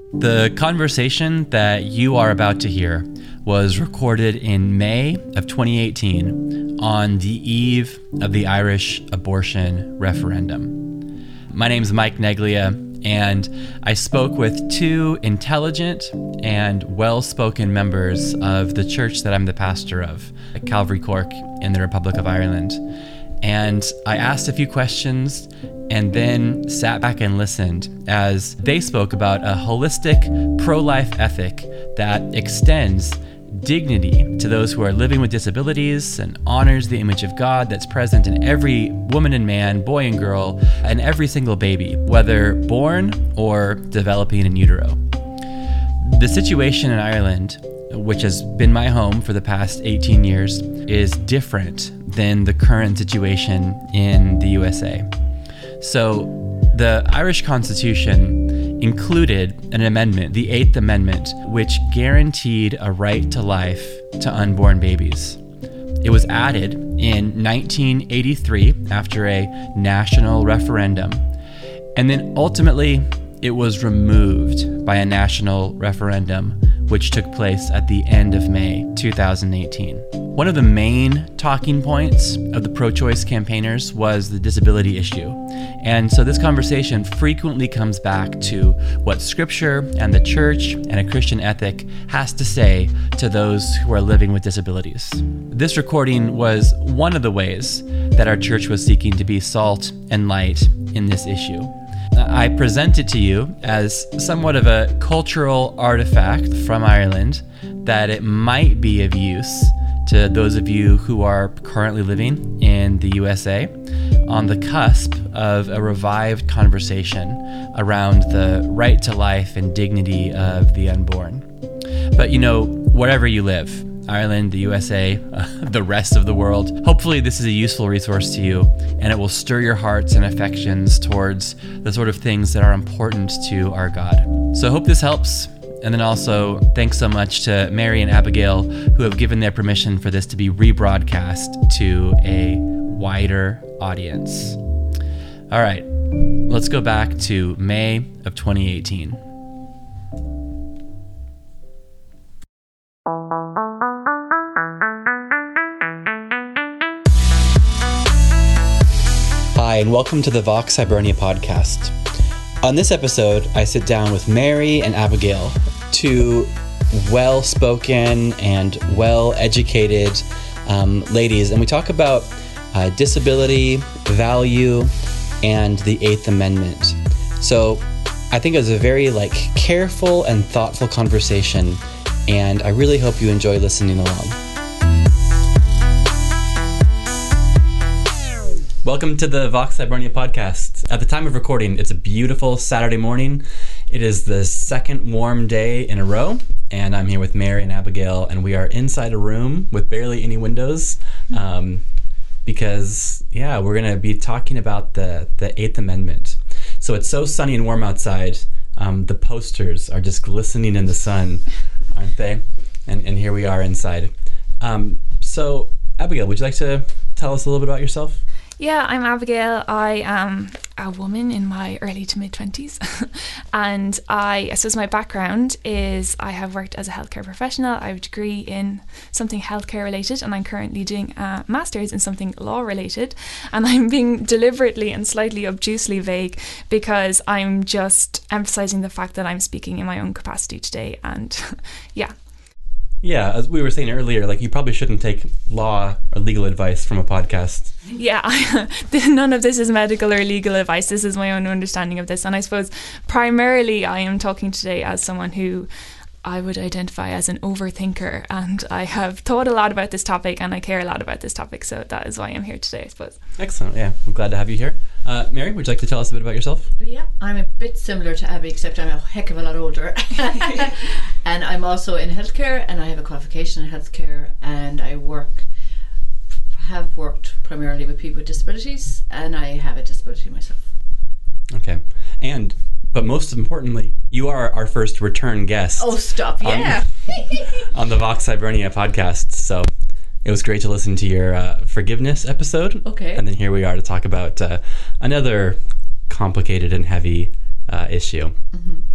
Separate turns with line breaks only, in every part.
The conversation that you are about to hear was recorded in May of 2018 on the eve of the Irish abortion referendum. My name's Mike Neglia, and I spoke with two intelligent and well-spoken members of the church that I'm the pastor of, at Calvary Cork in the Republic of Ireland. And I asked a few questions and then sat back and listened as they spoke about a holistic pro-life ethic that extends dignity to those who are living with disabilities and honors the image of God that's present in every woman and man, boy and girl, and every single baby, whether born or developing in utero. The situation in Ireland, which has been my home for the past 18 years, is different than the current situation in the USA. So the Irish Constitution included an amendment, the Eighth Amendment, which guaranteed a right to life to unborn babies. It was added in 1983 after a national referendum, and then ultimately it was removed by a national referendum which took place at the end of May 2018. One of the main talking points of the pro-choice campaigners was the disability issue. And so this conversation frequently comes back to what Scripture and the church and a Christian ethic has to say to those who are living with disabilities. This recording was one of the ways that our church was seeking to be salt and light in this issue. I present it to you as somewhat of a cultural artifact from Ireland that it might be of use to those of you who are currently living in the USA on the cusp of a revived conversation around the right to life and dignity of the unborn. But wherever you live, Ireland, the USA, the rest of the world, hopefully this is a useful resource to you, and it will stir your hearts and affections towards the sort of things that are important to our God. So I hope this helps. And then also, thanks so much to Mary and Abigail, who have given their permission for this to be rebroadcast to a wider audience. All right, let's go back to May of 2018. Hi, and welcome to the Vox Hibernia podcast. On this episode, I sit down with Mary and Abigail, two well-spoken and well-educated ladies, and we talk about disability, value, and the Eighth Amendment. So I think it was a very careful and thoughtful conversation, and I really hope you enjoy listening along. Welcome to the Vox Hibernia podcast. At the time of recording, it's a beautiful Saturday morning. It is the second warm day in a row, and I'm here with Mary and Abigail, and we are inside a room with barely any windows because, we're going to be talking about the Eighth Amendment. So it's so sunny and warm outside, the posters are just glistening in the sun, aren't they? And here we are inside. So, Abigail, would you like to tell us a little bit about yourself?
Yeah, I'm Abigail. I am a woman in my early to mid-20s. And I suppose my background is I have worked as a healthcare professional. I have a degree in something healthcare related, and I'm currently doing a master's in something law related. And I'm being deliberately and slightly obtusely vague because I'm just emphasizing the fact that I'm speaking in my own capacity today. And yeah.
Yeah, as we were saying earlier, you probably shouldn't take law or legal advice from a podcast.
Yeah, none of this is medical or legal advice. This is my own understanding of this. And I suppose primarily I am talking today as someone who I would identify as an overthinker. And I have thought a lot about this topic and I care a lot about this topic. So that is why I'm here today, I suppose.
Excellent. Yeah, I'm glad to have you here. Mary, would you like to tell us a bit about yourself?
Yeah, I'm a bit similar to Abby, except I'm a heck of a lot older. And I'm also in healthcare, and I have a qualification in healthcare, and I have worked primarily with people with disabilities, and I have a disability myself.
Okay. But most importantly, you are our first return guest.
Oh, stop. Yeah.
On the Vox Hibernia podcast. So it was great to listen to your forgiveness episode.
Okay.
And then here we are to talk about another complicated and heavy issue. Mm-hmm.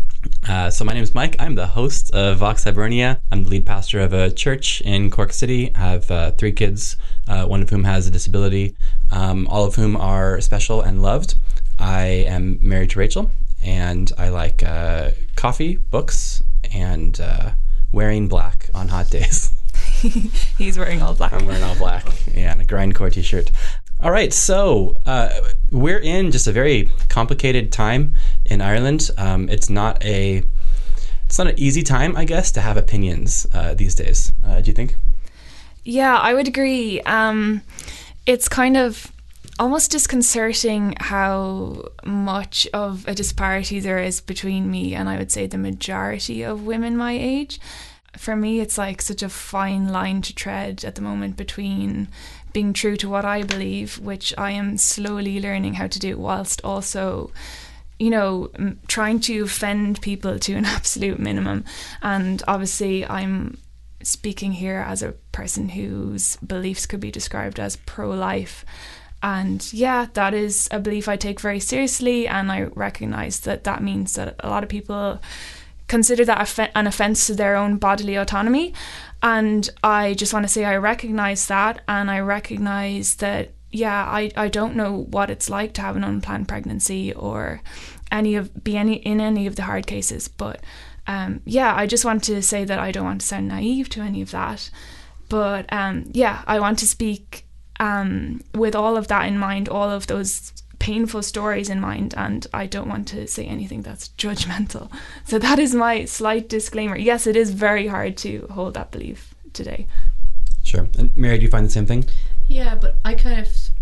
So my name is Mike. I'm the host of Vox Hibernia. I'm the lead pastor of a church in Cork City. I have 3 kids, one of whom has a disability, all of whom are special and loved. I am married to Rachel, and I like coffee, books, and wearing black on hot days.
He's wearing all black.
I'm wearing all black, yeah, and a grindcore t-shirt. All right, so we're in just a very complicated time in Ireland. It's not an easy time, I guess, to have opinions these days. Do you think?
Yeah, I would agree. It's kind of almost disconcerting how much of a disparity there is between me and I would say the majority of women my age. For me, it's like such a fine line to tread at the moment between being true to what I believe, which I am slowly learning how to do, whilst also, trying to offend people to an absolute minimum. And obviously I'm speaking here as a person whose beliefs could be described as pro-life. And yeah, that is a belief I take very seriously, and I recognise that means that a lot of people consider that an offence to their own bodily autonomy. And I just want to say I recognise that, and I recognise that, yeah, I don't know what it's like to have an unplanned pregnancy or in any of the hard cases. But I just want to say that I don't want to sound naive to any of that. But I want to speak with all of that in mind, all of those painful stories in mind, and I don't want to say anything that's judgmental. So that is my slight disclaimer. Yes, it is very hard to hold that belief today.
Sure. And Mary, do you find the same thing?
Yeah, but I kind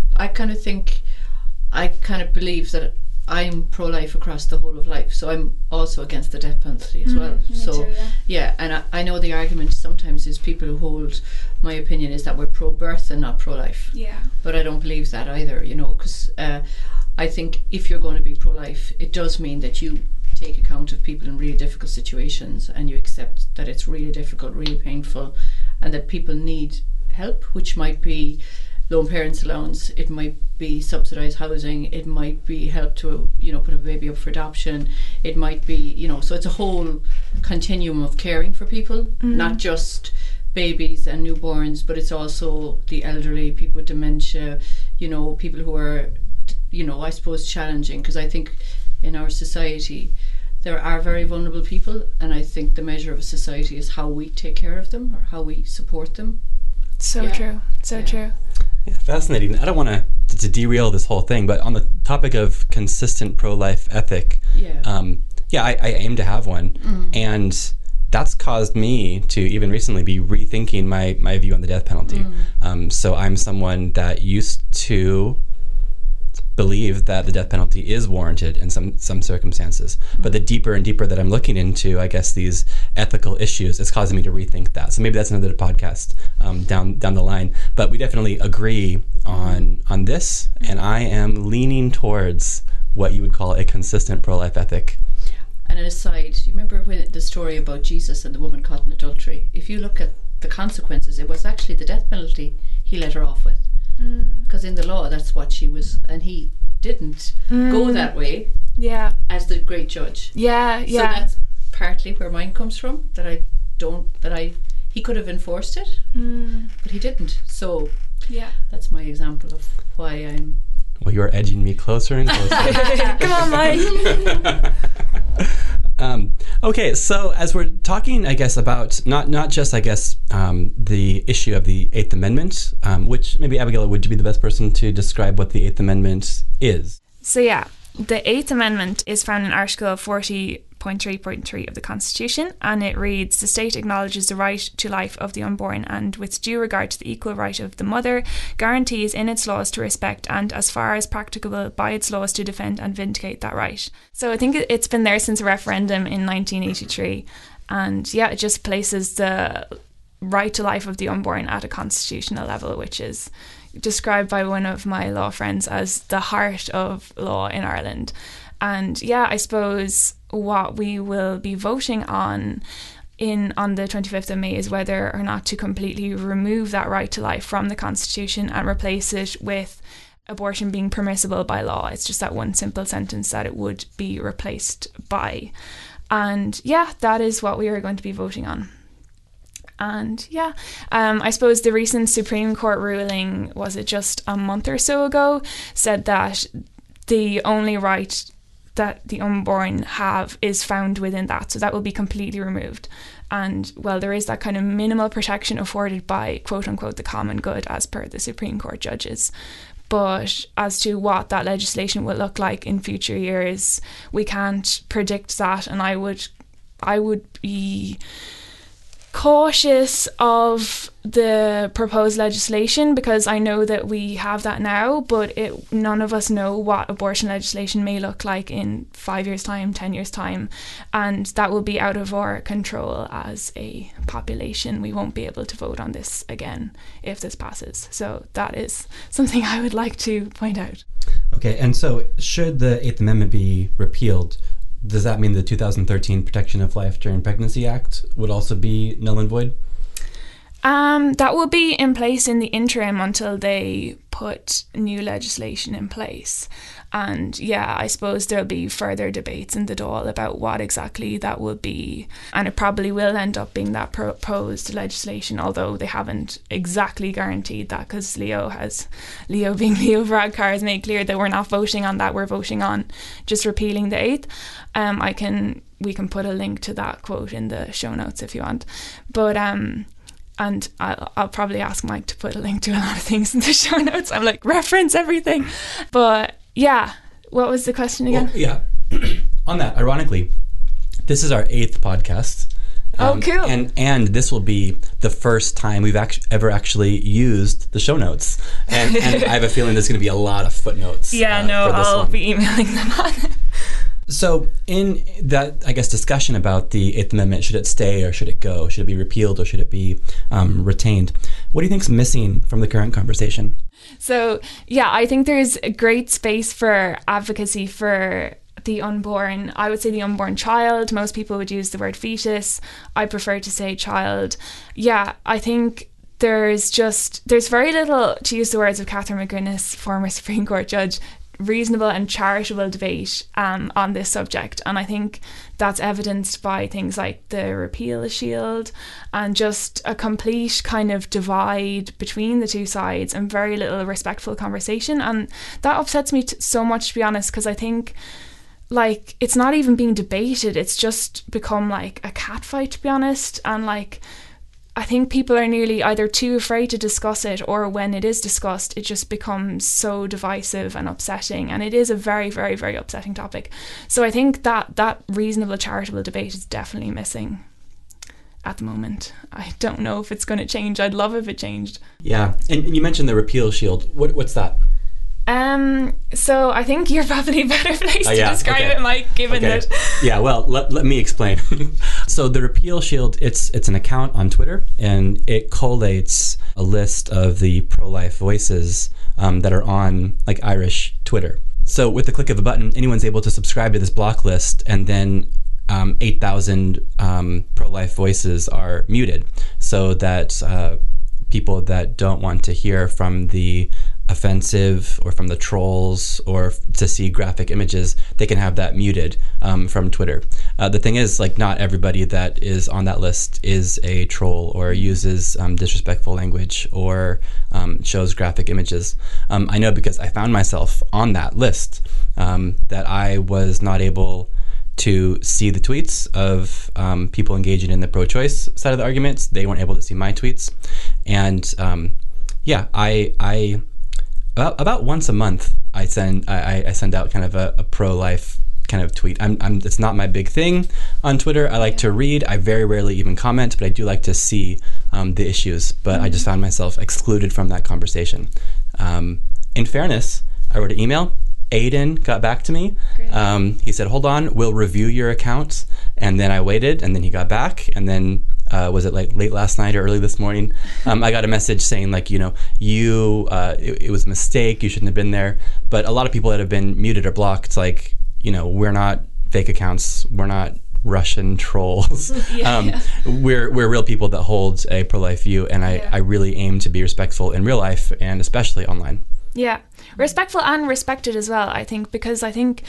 of believe that I'm pro-life across the whole of life, so I'm also against the death penalty as well. So too, yeah, and I know the argument sometimes is people who hold my opinion is that we're pro-birth and not pro-life.
Yeah.
But I don't believe that either, because I think if you're going to be pro-life, it does mean that you take account of people in really difficult situations, and you accept that it's really difficult, really painful, and that people need help, which might be loan parents allowance, it might be subsidised housing, it might be help to put a baby up for adoption, it might be so it's a whole continuum of caring for people, not just babies and newborns, but it's also the elderly, people with dementia, people who are I suppose challenging, because I think in our society there are very vulnerable people, and I think the measure of a society is how we take care of them or how we support them.
So true.
Yeah, fascinating. I don't want to derail this whole thing, but on the topic of consistent pro-life ethic, I aim to have one, and that's caused me to even recently be rethinking my view on the death penalty. So I'm someone that used to believe that the death penalty is warranted in some circumstances. But the deeper and deeper that I'm looking into, I guess, these ethical issues, it's causing me to rethink that. So maybe that's another podcast down the line. But we definitely agree on this, and I am leaning towards what you would call a consistent pro-life ethic.
And an aside, you remember the story about Jesus and the woman caught in adultery? If you look at the consequences, it was actually the death penalty he let her off with. Because in the law, that's what she was, and he didn't go that way.
Yeah.
As the great judge.
Yeah.
So that's partly where mine comes from. He could have enforced it, but he didn't. So yeah, that's my example of why I'm.
Well, you're edging me closer and closer.
Come on, Mike.
Okay, so as we're talking, I guess, about not just, I guess, the issue of the Eighth Amendment, which maybe Abigail would you be the best person to describe what the Eighth Amendment is?
So yeah, the Eighth Amendment is found in Article 40.3.3 of the Constitution, and it reads, "The state acknowledges the right to life of the unborn and, with due regard to the equal right of the mother, guarantees in its laws to respect and, as far as practicable by its laws, to defend and vindicate that right." So I think it's been there since a referendum in 1983, and yeah, it just places the right to life of the unborn at a constitutional level, which is described by one of my law friends as the heart of law in Ireland. And yeah, I suppose what we will be voting on the 25th of May is whether or not to completely remove that right to life from the Constitution and replace it with abortion being permissible by law. It's just that one simple sentence that it would be replaced by. And yeah, that is what we are going to be voting on. And yeah, I suppose the recent Supreme Court ruling, was it just a month or so ago, said that the only right that the unborn have is found within that. So that will be completely removed. And well, there is that kind of minimal protection afforded by, quote unquote, the common good, as per the Supreme Court judges. But as to what that legislation will look like in future years, we can't predict that. And I would be cautious of the proposed legislation, because I know that we have that now, but none of us know what abortion legislation may look like in 5 years' time, 10 years' time, and that will be out of our control as a population. We won't be able to vote on this again if this passes. So that is something I would like to point out.
Okay, and so should the 8th Amendment be repealed, does that mean the 2013 Protection of Life During Pregnancy Act would also be null and void?
That will be in place in the interim until they put new legislation in place. And yeah, I suppose there'll be further debates in the Dáil about what exactly that will be. And it probably will end up being that proposed legislation, although they haven't exactly guaranteed that, because Leo being Leo Varadkar, has made clear that we're not voting on that, we're voting on just repealing the 8th. We can put a link to that quote in the show notes if you want. But and I'll probably ask Mike to put a link to a lot of things in the show notes. I'm like, reference everything. But yeah, what was the question again?
Well, yeah, on that, ironically, this is our 8th podcast.
Oh, cool.
And this will be the first time we've ever actually used the show notes. And I have a feeling there's going to be a lot of footnotes.
Yeah, I'll be emailing them on.
So in that, I guess, discussion about the 8th Amendment, should it stay or should it go? Should it be repealed or should it be retained? What do you think's missing from the current conversation?
So, yeah, I think there's a great space for advocacy for the unborn. I would say the unborn child. Most people would use the word fetus. I prefer to say child. Yeah, I think there's very little, to use the words of Catherine McGuinness, former Supreme Court judge, reasonable and charitable debate on this subject. And I think that's evidenced by things like the repeal shield and just a complete kind of divide between the two sides and very little respectful conversation. And that upsets me so much, to be honest, because I think like it's not even being debated, it's just become like a catfight, to be honest. And like I think people are nearly either too afraid to discuss it, or when it is discussed, it just becomes so divisive and upsetting. And it is a very, very, very upsetting topic. So I think that reasonable charitable debate is definitely missing at the moment. I don't know if it's going to change. I'd love if it changed.
Yeah. And you mentioned the repeal shield. What's that?
So I think you're probably better placed to describe it, Mike, given that.
Yeah, well, let me explain. So the Repeal Shield, it's an account on Twitter, and it collates a list of the pro-life voices that are on like Irish Twitter. So with the click of a button, anyone's able to subscribe to this block list, and then 8,000 pro-life voices are muted, so that people that don't want to hear from the offensive or from the trolls or to see graphic images, they can have that muted from Twitter. The thing is, like, not everybody that is on that list is a troll or uses disrespectful language or shows graphic images. I know because I found myself on that list that I was not able to see the tweets of people engaging in the pro-choice side of the arguments. They weren't able to see my tweets. And I about once a month, I send out kind of a pro-life kind of tweet. It's not my big thing on Twitter. I like to read. I very rarely even comment, but I do like to see the issues. But I just found myself excluded from that conversation. In fairness, I wrote an email. Aiden got back to me. He said, "Hold on, we'll review your account." And then I waited, and then he got back, and then was it like late last night or early this morning? I got a message saying, like, it was a mistake. You shouldn't have been there. But a lot of people that have been muted or blocked, like, we're not fake accounts. We're not Russian trolls. We're real people that hold a pro-life view, and I really aim to be respectful in real life and especially online.
Yeah, respectful and respected as well, I think, because I think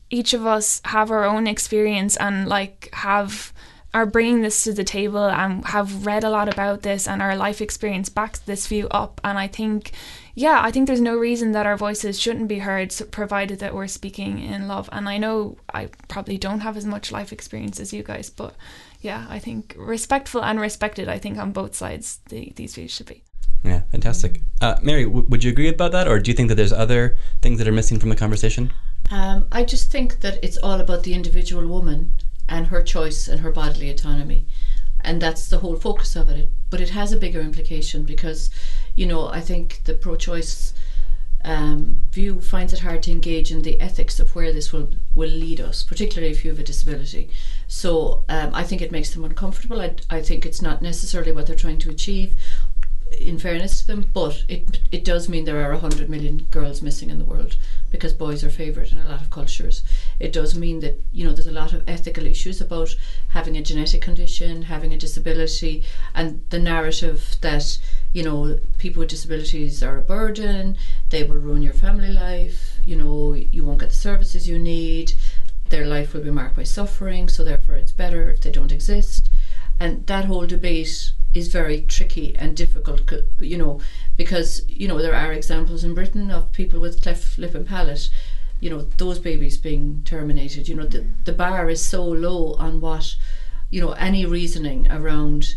each of us have our own experience and like are bringing this to the table and have read a lot about this, and our life experience backs this view up. And I think there's no reason that our voices shouldn't be heard, provided that we're speaking in love. And I know I probably don't have as much life experience as you guys, but yeah, I think respectful and respected, I think on both sides these views should be.
Yeah, fantastic. Mary, would you agree about that, or do you think that there's other things that are missing from the conversation?
I just think that it's all about the individual woman and her choice and her bodily autonomy, and that's the whole focus of it. But it has a bigger implication because, you know, I think the pro-choice view finds it hard to engage in the ethics of where this will lead us, particularly if you have a disability. So I think it makes them uncomfortable. I think it's not necessarily what they're trying to achieve, in fairness to them, but it does mean there are 100 million girls missing in the world because boys are favoured in a lot of cultures. It does mean that, you know, there's a lot of ethical issues about having a genetic condition, having a disability, and the narrative that, you know, people with disabilities are a burden, they will ruin your family life, you know, you won't get the services you need, their life will be marked by suffering, so therefore it's better if they don't exist. And that whole debate is very tricky and difficult, you know, because, you know, there are examples in Britain of people with cleft lip and palate, you know, those babies being terminated. You know, the bar is so low on what, you know, any reasoning around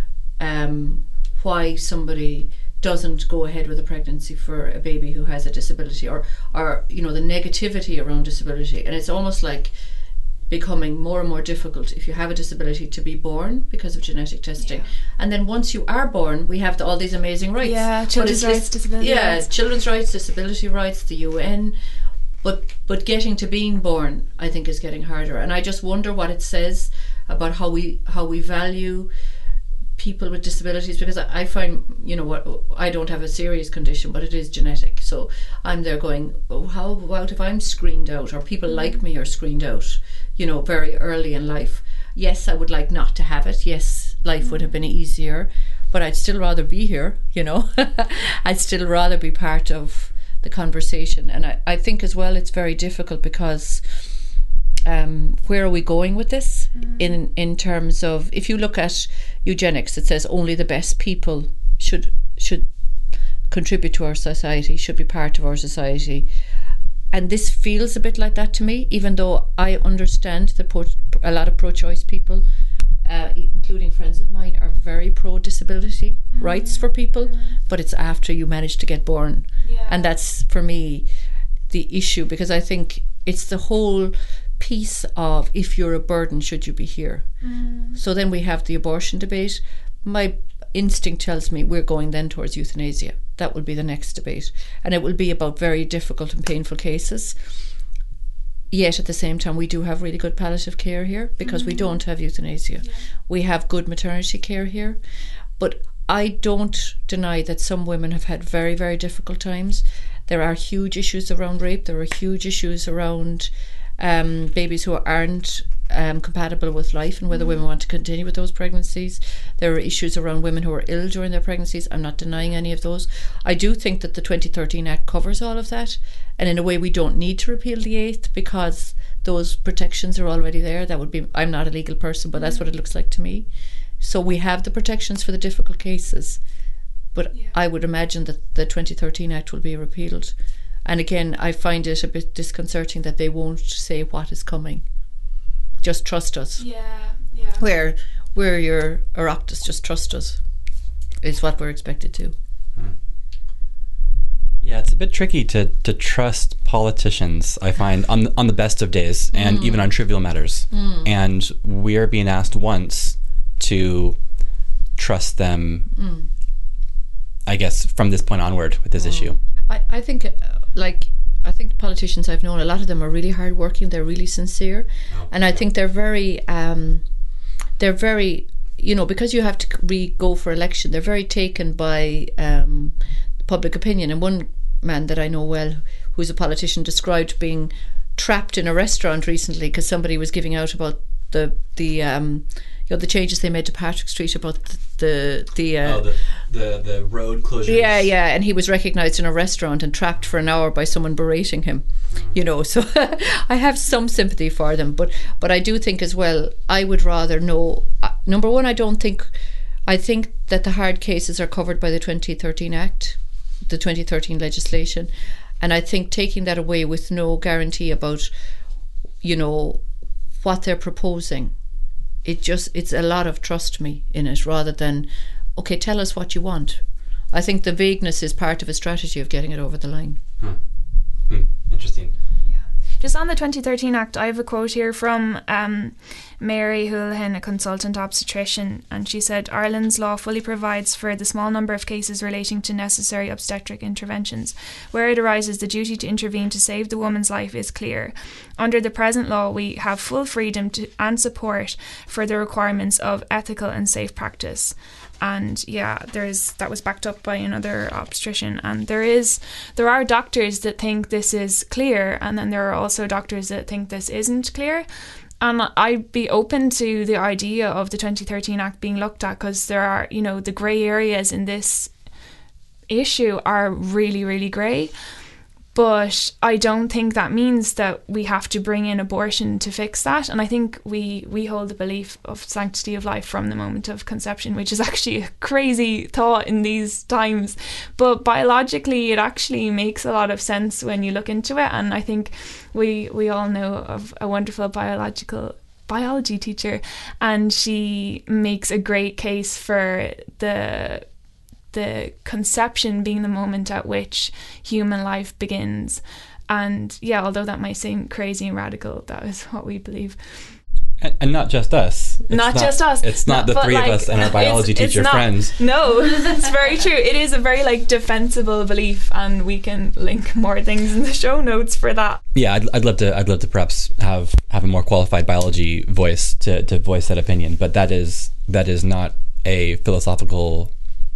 why somebody doesn't go ahead with a pregnancy for a baby who has a disability, or you know, the negativity around disability. And it's almost like becoming more and more difficult if you have a disability to be born because of genetic testing. Yeah. And then once you are born, we have all these amazing rights.
Yeah, children's rights, disability rights.
Children's rights, disability rights, the UN. But getting to being born, I think, is getting harder. And I just wonder what it says about how we value people with disabilities, because I find, you know, what, I don't have a serious condition, but it is genetic. So I'm there going, oh, how about if I'm screened out, or people like me are screened out, you know, very early in life. Yes, I would like not to have it. Yes, life would have been easier, but I'd still rather be here, you know. I'd still rather be part of the conversation. And I think as well it's very difficult because where are we going with this in terms of, if you look at eugenics, it says only the best people should contribute to our society, should be part of our society. And this feels a bit like that to me, even though I understand that a lot of pro-choice people, including friends of mine, are very pro-disability rights for people, but it's after you manage to get born. Yeah. And that's, for me, the issue, because I think it's the whole piece of, if you're a burden, should you be here? So then we have the abortion debate. My instinct tells me we're going then towards euthanasia. That will be the next debate, and it will be about very difficult and painful cases. Yet at the same time, we do have really good palliative care here, because we don't have euthanasia. Yeah. We have good maternity care here, but I don't deny that some women have had very, very difficult times. There are huge issues around rape. There are huge issues around babies who aren't compatible with life, and whether women want to continue with those pregnancies. There are issues around women who are ill during their pregnancies. I'm not denying any of those. I do think that the 2013 Act covers all of that, and in a way we don't need to repeal the 8th, because those protections are already there. That would be, I'm not a legal person, but that's what it looks like to me. So we have the protections for the difficult cases, but I would imagine that the 2013 Act will be repealed. And again, I find it a bit disconcerting that they won't say what is coming. Just trust us.
Yeah.
We're your Oireachtas, just trust us, is what we're expected to.
Yeah, it's a bit tricky to trust politicians, I find, on the best of days, and even on trivial matters. And we're being asked once to trust them, I guess, from this point onward with this issue.
I think I think the politicians I've known, a lot of them are really hardworking. They're really sincere, and I think they're very, you know, because you have to go for election. They're very taken by public opinion. And one man that I know well, who's a politician, described being trapped in a restaurant recently because somebody was giving out about the changes they made to Patrick Street about the
the road closures.
Yeah, and he was recognised in a restaurant and trapped for an hour by someone berating him, so I have some sympathy for them, but I do think as well, I would rather know, number one, I think that the hard cases are covered by the 2013 Act, the 2013 legislation, and I think taking that away with no guarantee about, what they're proposing, it's a lot of trust me in it, rather than, okay, tell us what you want. I think the vagueness is part of a strategy of getting it over the line.
Interesting.
Just on the 2013 Act, I have a quote here from Mary Houlihan, a consultant obstetrician, and she said, Ireland's law fully provides for the small number of cases relating to necessary obstetric interventions. Where it arises, the duty to intervene to save the woman's life is clear. Under the present law, we have full freedom and support for the requirements of ethical and safe practice. And that was backed up by another obstetrician, and there are doctors that think this is clear, and then there are also doctors that think this isn't clear. And I'd be open to the idea of the 2013 Act being looked at, because there are, the grey areas in this issue are really, really grey. But I don't think that means that we have to bring in abortion to fix that. And I think we hold the belief of sanctity of life from the moment of conception, which is actually a crazy thought in these times. But biologically, it actually makes a lot of sense when you look into it. And I think we all know of a wonderful biology teacher, and she makes a great case for the conception being the moment at which human life begins. And although that might seem crazy and radical, that is what we believe.
And not just us.
Just us.
It's not the three of us and our biology teacher friends.
No, it's very true. It is a very defensible belief, and we can link more things in the show notes for that.
Yeah, I'd love to perhaps have a more qualified biology voice to voice that opinion, but that is not a philosophical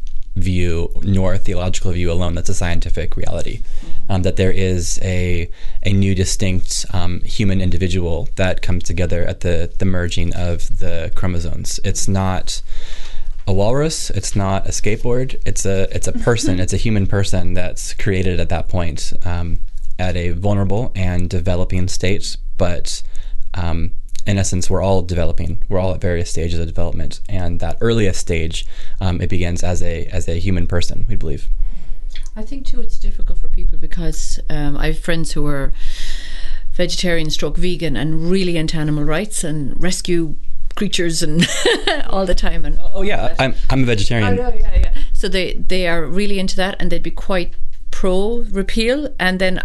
view nor a theological view alone. That's a scientific reality. That there is a new distinct human individual that comes together at the merging of the chromosomes. It's not a walrus, it's not a skateboard, it's a person. It's a human person that's created at that point, at a vulnerable and developing state, but in essence, we're all developing. We're all at various stages of development, and that earliest stage, it begins as a human person, we believe.
I think too, it's difficult for people because I have friends who are vegetarian stroke vegan and really into animal rights and rescue creatures and all the time. And
I'm a vegetarian.
Oh, yeah. So they are really into that, and they'd be quite pro repeal. And then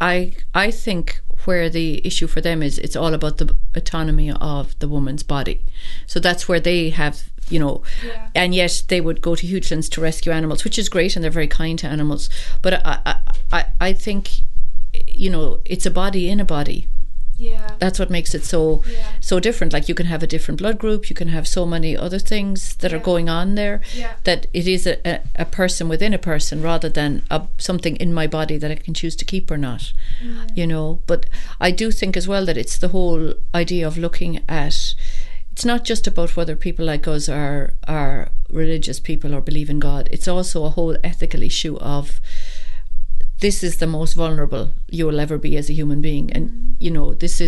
I think where the issue for them is, it's all about the autonomy of the woman's body. So that's where they have, and yet they would go to huge lengths to rescue animals, which is great, and they're very kind to animals. But I think, it's a body in a body.
Yeah.
That's what makes it so different. Like, you can have a different blood group, you can have so many other things that are going on there, that it is a person within a person, rather than something in my body that I can choose to keep or not. But I do think as well that it's the whole idea of looking at, it's not just about whether people like us are religious people or believe in God. It's also a whole ethical issue of, this is the most vulnerable you will ever be as a human being, and this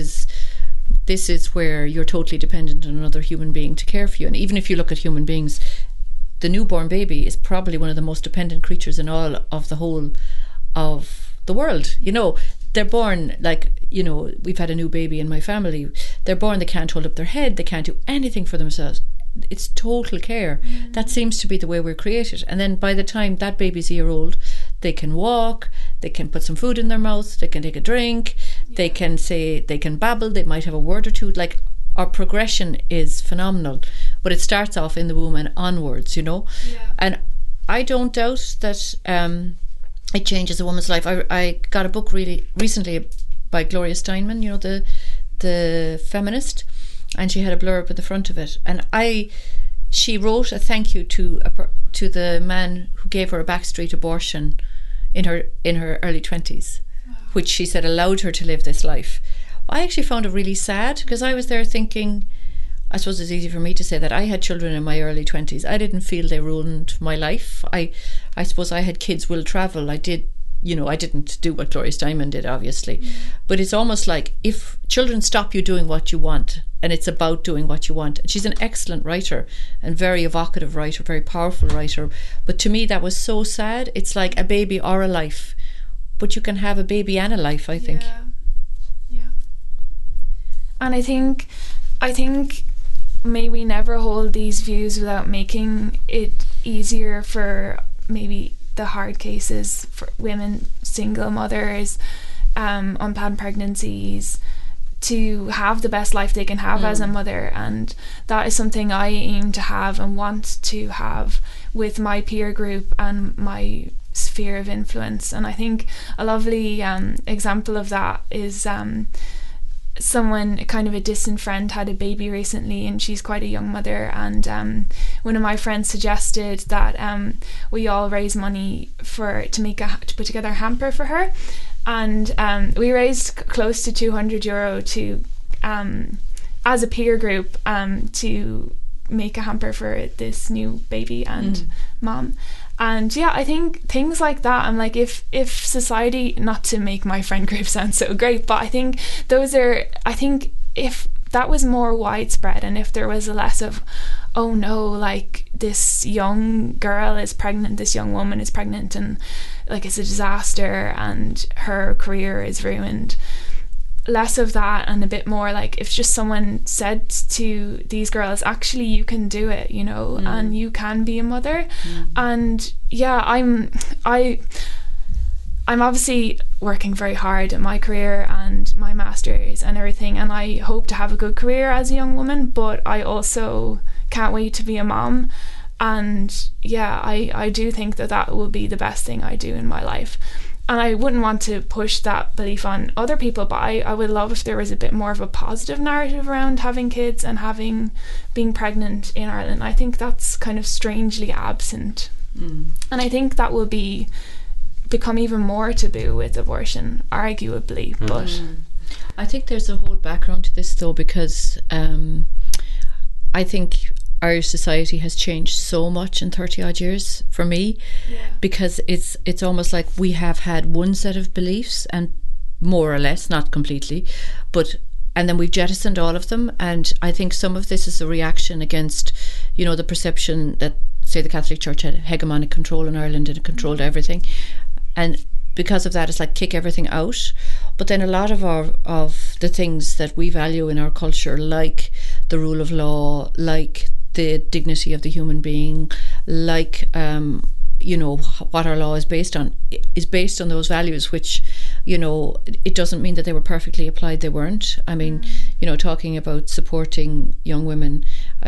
is where you're totally dependent on another human being to care for you. And even if you look at human beings, the newborn baby is probably one of the most dependent creatures in all of the whole of the world. They're born we've had a new baby in my family. They're born, they can't hold up their head, they can't do anything for themselves. It's total care. That seems to be the way we're created. And then by the time that baby's a year old, they can walk, they can put some food in their mouth, they can take a drink, they can babble, they might have a word or two. Like, our progression is phenomenal, but it starts off in the womb and onwards, And I don't doubt that it changes a woman's life. I got a book really recently by Gloria Steinman, the feminist, and she had a blurb at the front of it, and she wrote a thank you to the man who gave her a backstreet abortion in her early 20s, which she said allowed her to live this life. I actually found it really sad, because I was there thinking, I suppose it's easy for me to say that I had children in my early 20s. I didn't feel they ruined my life. I suppose I had kids will travel. I did, I didn't do what Gloria Steinman did, obviously. But it's almost like if children stop you doing what you want, and it's about doing what you want. And she's an excellent writer and very evocative writer, very powerful writer. But to me, that was so sad. It's like a baby or a life. But you can have a baby and a life, I think.
Yeah. And I think may we never hold these views without making it easier for maybe the hard cases for women, single mothers, unplanned pregnancies, to have the best life they can have as a mother. And that is something I aim to have and want to have with my peer group and my sphere of influence. And I think a lovely example of that is someone, kind of a distant friend, had a baby recently, and she's quite a young mother, and one of my friends suggested that we all raise money to put together a hamper for her, and we raised close to €200 to as a peer group to make a hamper for this new baby and mom. And yeah, I think things like that, I'm like, if society, not to make my friend group sound so great, but I think if that was more widespread, and if there was a less of, oh no, like this young girl is pregnant, this young woman is pregnant, and like it's a disaster and her career is ruined, less of that, and a bit more like if just someone said to these girls, actually you can do it, and you can be a mother. And yeah, I'm obviously working very hard at my career and my masters and everything, and I hope to have a good career as a young woman, but I also can't wait to be a mom. And yeah, I do think that will be the best thing I do in my life. And I wouldn't want to push that belief on other people, but I would love if there was a bit more of a positive narrative around having kids and being pregnant in Ireland. I think that's kind of strangely absent. And I think that will become even more taboo with abortion, arguably. But
I think there's a whole background to this, though, because I think Irish society has changed so much in 30 odd years for me, because it's almost like we have had one set of beliefs, and more or less, not completely, and then we've jettisoned all of them. And I think some of this is a reaction against, the perception that, say, the Catholic Church had hegemonic control in Ireland and it controlled everything. And because of that, it's like kick everything out. But then a lot of the things that we value in our culture, like the rule of law, like the dignity of the human being, like what our law is based on those values, which it doesn't mean that they were perfectly applied. They weren't. I mean, talking about supporting young women,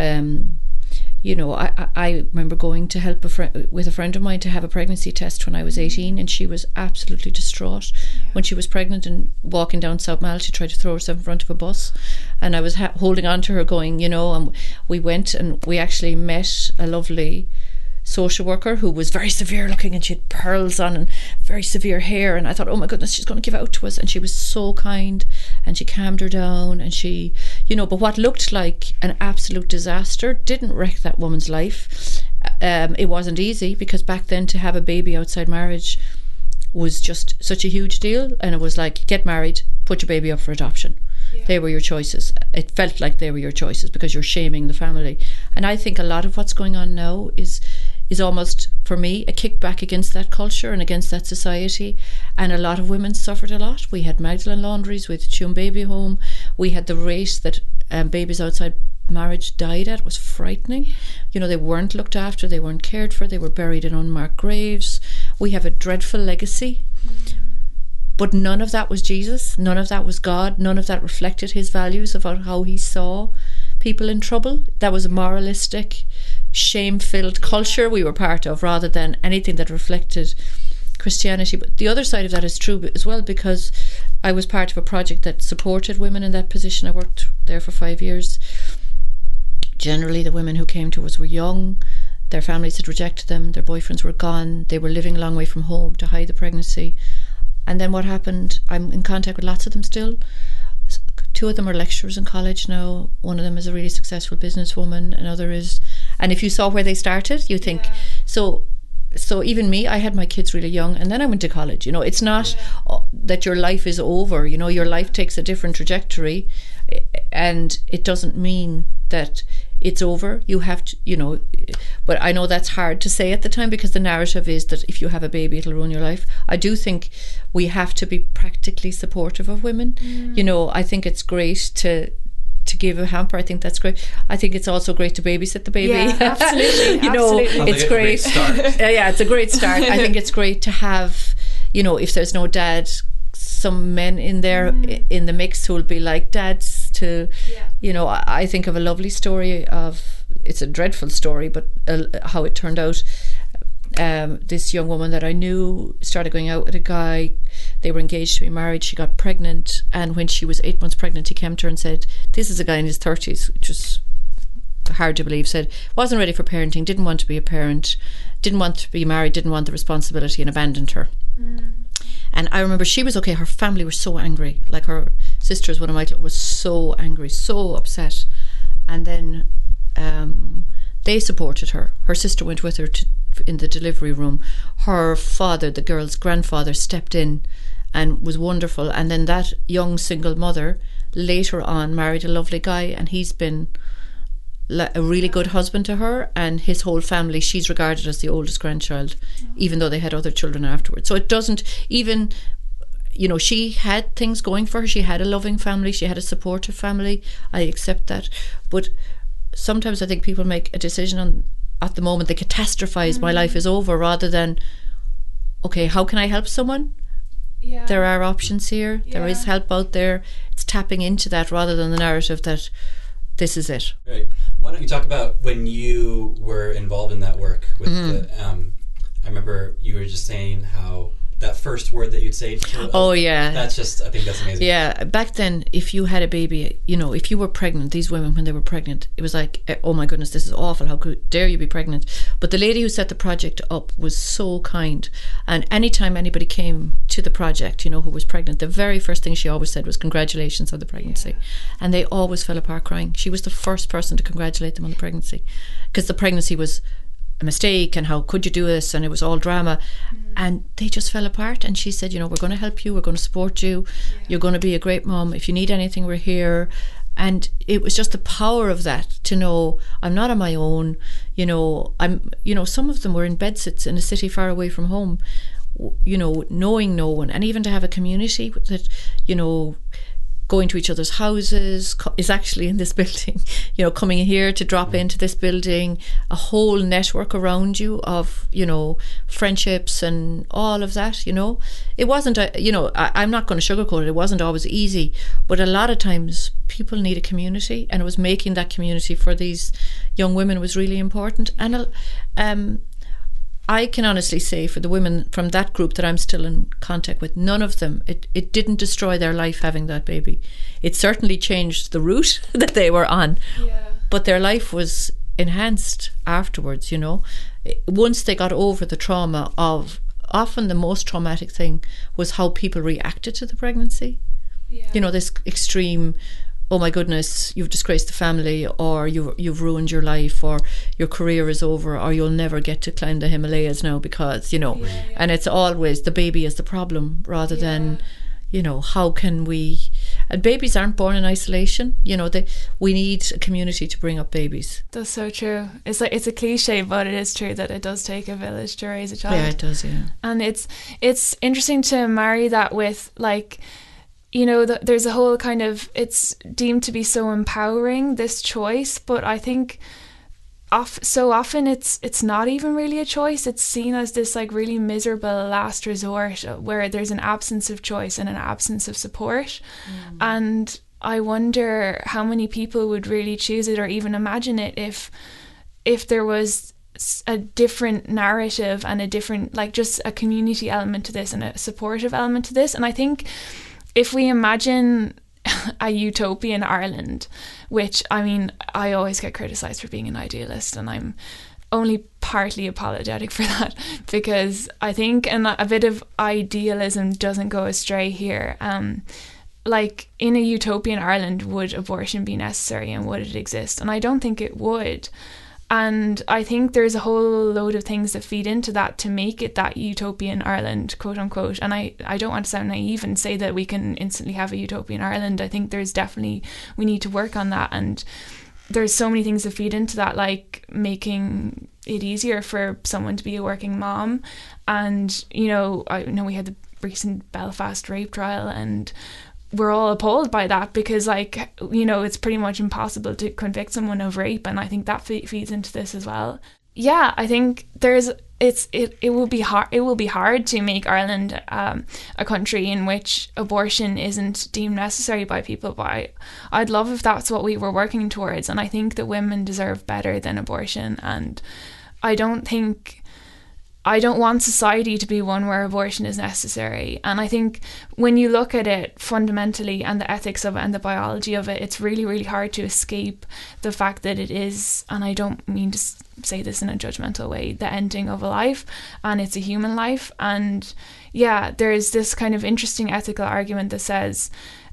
I remember going to help with a friend of mine to have a pregnancy test when I was 18, and she was absolutely distraught when she was pregnant and walking down South Mall. She tried to throw herself in front of a bus, and I was holding on to her going, and we went and we actually met a lovely social worker who was very severe looking, and she had pearls on and very severe hair, and I thought, oh my goodness, she's going to give out to us. And she was so kind, and she calmed her down, and she, but what looked like an absolute disaster didn't wreck that woman's life. It wasn't easy, because back then to have a baby outside marriage was just such a huge deal, and it was like, get married, put your baby up for adoption. They were your choices. It felt like they were your choices, because you're shaming the family. And I think a lot of what's going on now is almost, for me, a kickback against that culture and against that society. And a lot of women suffered a lot. We had Magdalene laundries, we had Tuam Baby Home, we had the rate that babies outside marriage died at was frightening. They weren't looked after, they weren't cared for, they were buried in unmarked graves. We have a dreadful legacy. But none of that was Jesus, none of that was God, none of that reflected his values about how he saw people in trouble. That was a moralistic, shame-filled culture we were part of, rather than anything that reflected Christianity. But the other side of that is true as well, because I was part of a project that supported women in that position. I worked there for 5 years. Generally, the women who came to us were young, their families had rejected them, their boyfriends were gone, they were living a long way from home to hide the pregnancy. And then what happened, I'm in contact with lots of them still. two of them are lecturers in college now. One of them is a really successful businesswoman. Another is, and if you saw where they started, you think, so even me, I had my kids really young, and then I went to college. You know, it's not that your life is over. You know, your life takes a different trajectory, and it doesn't mean that it's over. You have to, you know, but I know that's hard to say at the time, because the narrative is that if you have a baby, it'll ruin your life. I do think we have to be practically supportive of women. You know, I think it's great to give a hamper. I think that's great. I think it's also great to babysit the baby.
Yeah, absolutely.
You know,
absolutely.
it's great. Yeah, it's a great start. I think it's great to have, you know, if there's no dad, some men in there in the mix who will be like dads to, you know. I think of a lovely story of, it's a dreadful story, but how it turned out. This young woman that I knew started going out with a guy. They were engaged to be married. She got pregnant, and when she was 8 months pregnant, he came to her and said, this is a guy in his 30s, which was hard to believe. Said wasn't ready for parenting, didn't want to be a parent, didn't want to be married, didn't want the responsibility, and abandoned her. And I remember she was okay. Her family were so angry. Like, her sisters, one of my was so angry, so upset. And then they supported her. Her sister went with her in the delivery room. Her father, the girl's grandfather, stepped in and was wonderful. And then that young single mother later on married a lovely guy, and he's been a really good husband to her and his whole family. She's regarded as the oldest grandchild, even though they had other children afterwards. So it doesn't even, you know, she had things going for her. She had a loving family, she had a supportive family. I accept that. But sometimes I think people make a decision at the moment, they catastrophize, my life is over, rather than, okay, how can I help someone? There are options here. There is help out there. It's tapping into that rather than the narrative that this is it.
Right. Why don't you talk about when you were involved in that work with the, I remember you were just saying how that first word that you'd say to that's just, I think that's amazing.
Yeah, back then, if you had a baby, you know, if you were pregnant, these women, when they were pregnant, it was like, oh my goodness, this is awful, how dare you be pregnant. But the lady who set the project up was so kind, and anytime anybody came to the project, you know, who was pregnant, the very first thing she always said was congratulations on the pregnancy. And they always fell apart crying. She was the first person to congratulate them on the pregnancy, because the pregnancy was a mistake and how could you do this, and it was all drama, and they just fell apart. And she said, you know, we're going to help you, we're going to support you, you're going to be a great mom, if you need anything, we're here. And it was just the power of that, to know I'm not on my own. You know, some of them were in bedsits in a city far away from home, you know, knowing no one, and even to have a community that, you know, going to each other's houses, is actually in this building, you know, coming here to drop into this building, a whole network around you of, you know, friendships and all of that, you know. It wasn't, I'm not going to sugarcoat it, it wasn't always easy, but a lot of times people need a community, and it was making that community for these young women was really important. And I can honestly say, for the women from that group that I'm still in contact with, none of them, it didn't destroy their life having that baby. It certainly changed the route that they were on, but their life was enhanced afterwards, you know. Once they got over the trauma of, often the most traumatic thing was how people reacted to the pregnancy. You know, this extreme, oh my goodness, you've disgraced the family, or you've ruined your life, or your career is over, or you'll never get to climb the Himalayas now because, you know, and it's always the baby is the problem rather than, you know, how can we, and babies aren't born in isolation, you know, we need a community to bring up babies.
That's so true. It's like, it's a cliche, but it is true that it does take a village to raise a child.
Yeah, it does, yeah.
And it's interesting to marry that with, like, you know, there's a whole kind of, it's deemed to be so empowering, this choice, but I think so often it's not even really a choice. It's seen as this like really miserable last resort where there's an absence of choice and an absence of support. And I wonder how many people would really choose it or even imagine it if there was a different narrative and a different, like, just a community element to this and a supportive element to this. And I think if we imagine a utopian Ireland, which, I mean, I always get criticised for being an idealist, and I'm only partly apologetic for that, because I think a bit of idealism doesn't go astray here. like, in a utopian Ireland, would abortion be necessary and would it exist? And I don't think it would. And I think there's a whole load of things that feed into that to make it that utopian Ireland, quote unquote. And I don't want to sound naive and say that we can instantly have a utopian Ireland. I think there's definitely, we need to work on that. And there's so many things that feed into that, like making it easier for someone to be a working mom. And, you know, I know we had the recent Belfast rape trial, and we're all appalled by that because, like, you know, it's pretty much impossible to convict someone of rape, and I think that feeds into this as well. Yeah, I think it will be hard to make Ireland a country in which abortion isn't deemed necessary by people, but I'd love if that's what we were working towards, and I think that women deserve better than abortion, and I don't want society to be one where abortion is necessary. And I think when you look at it fundamentally and the ethics of it and the biology of it, it's really, really hard to escape the fact that it is, and I don't mean to say this in a judgmental way, the ending of a life, and it's a human life. And yeah, there's this kind of interesting ethical argument that says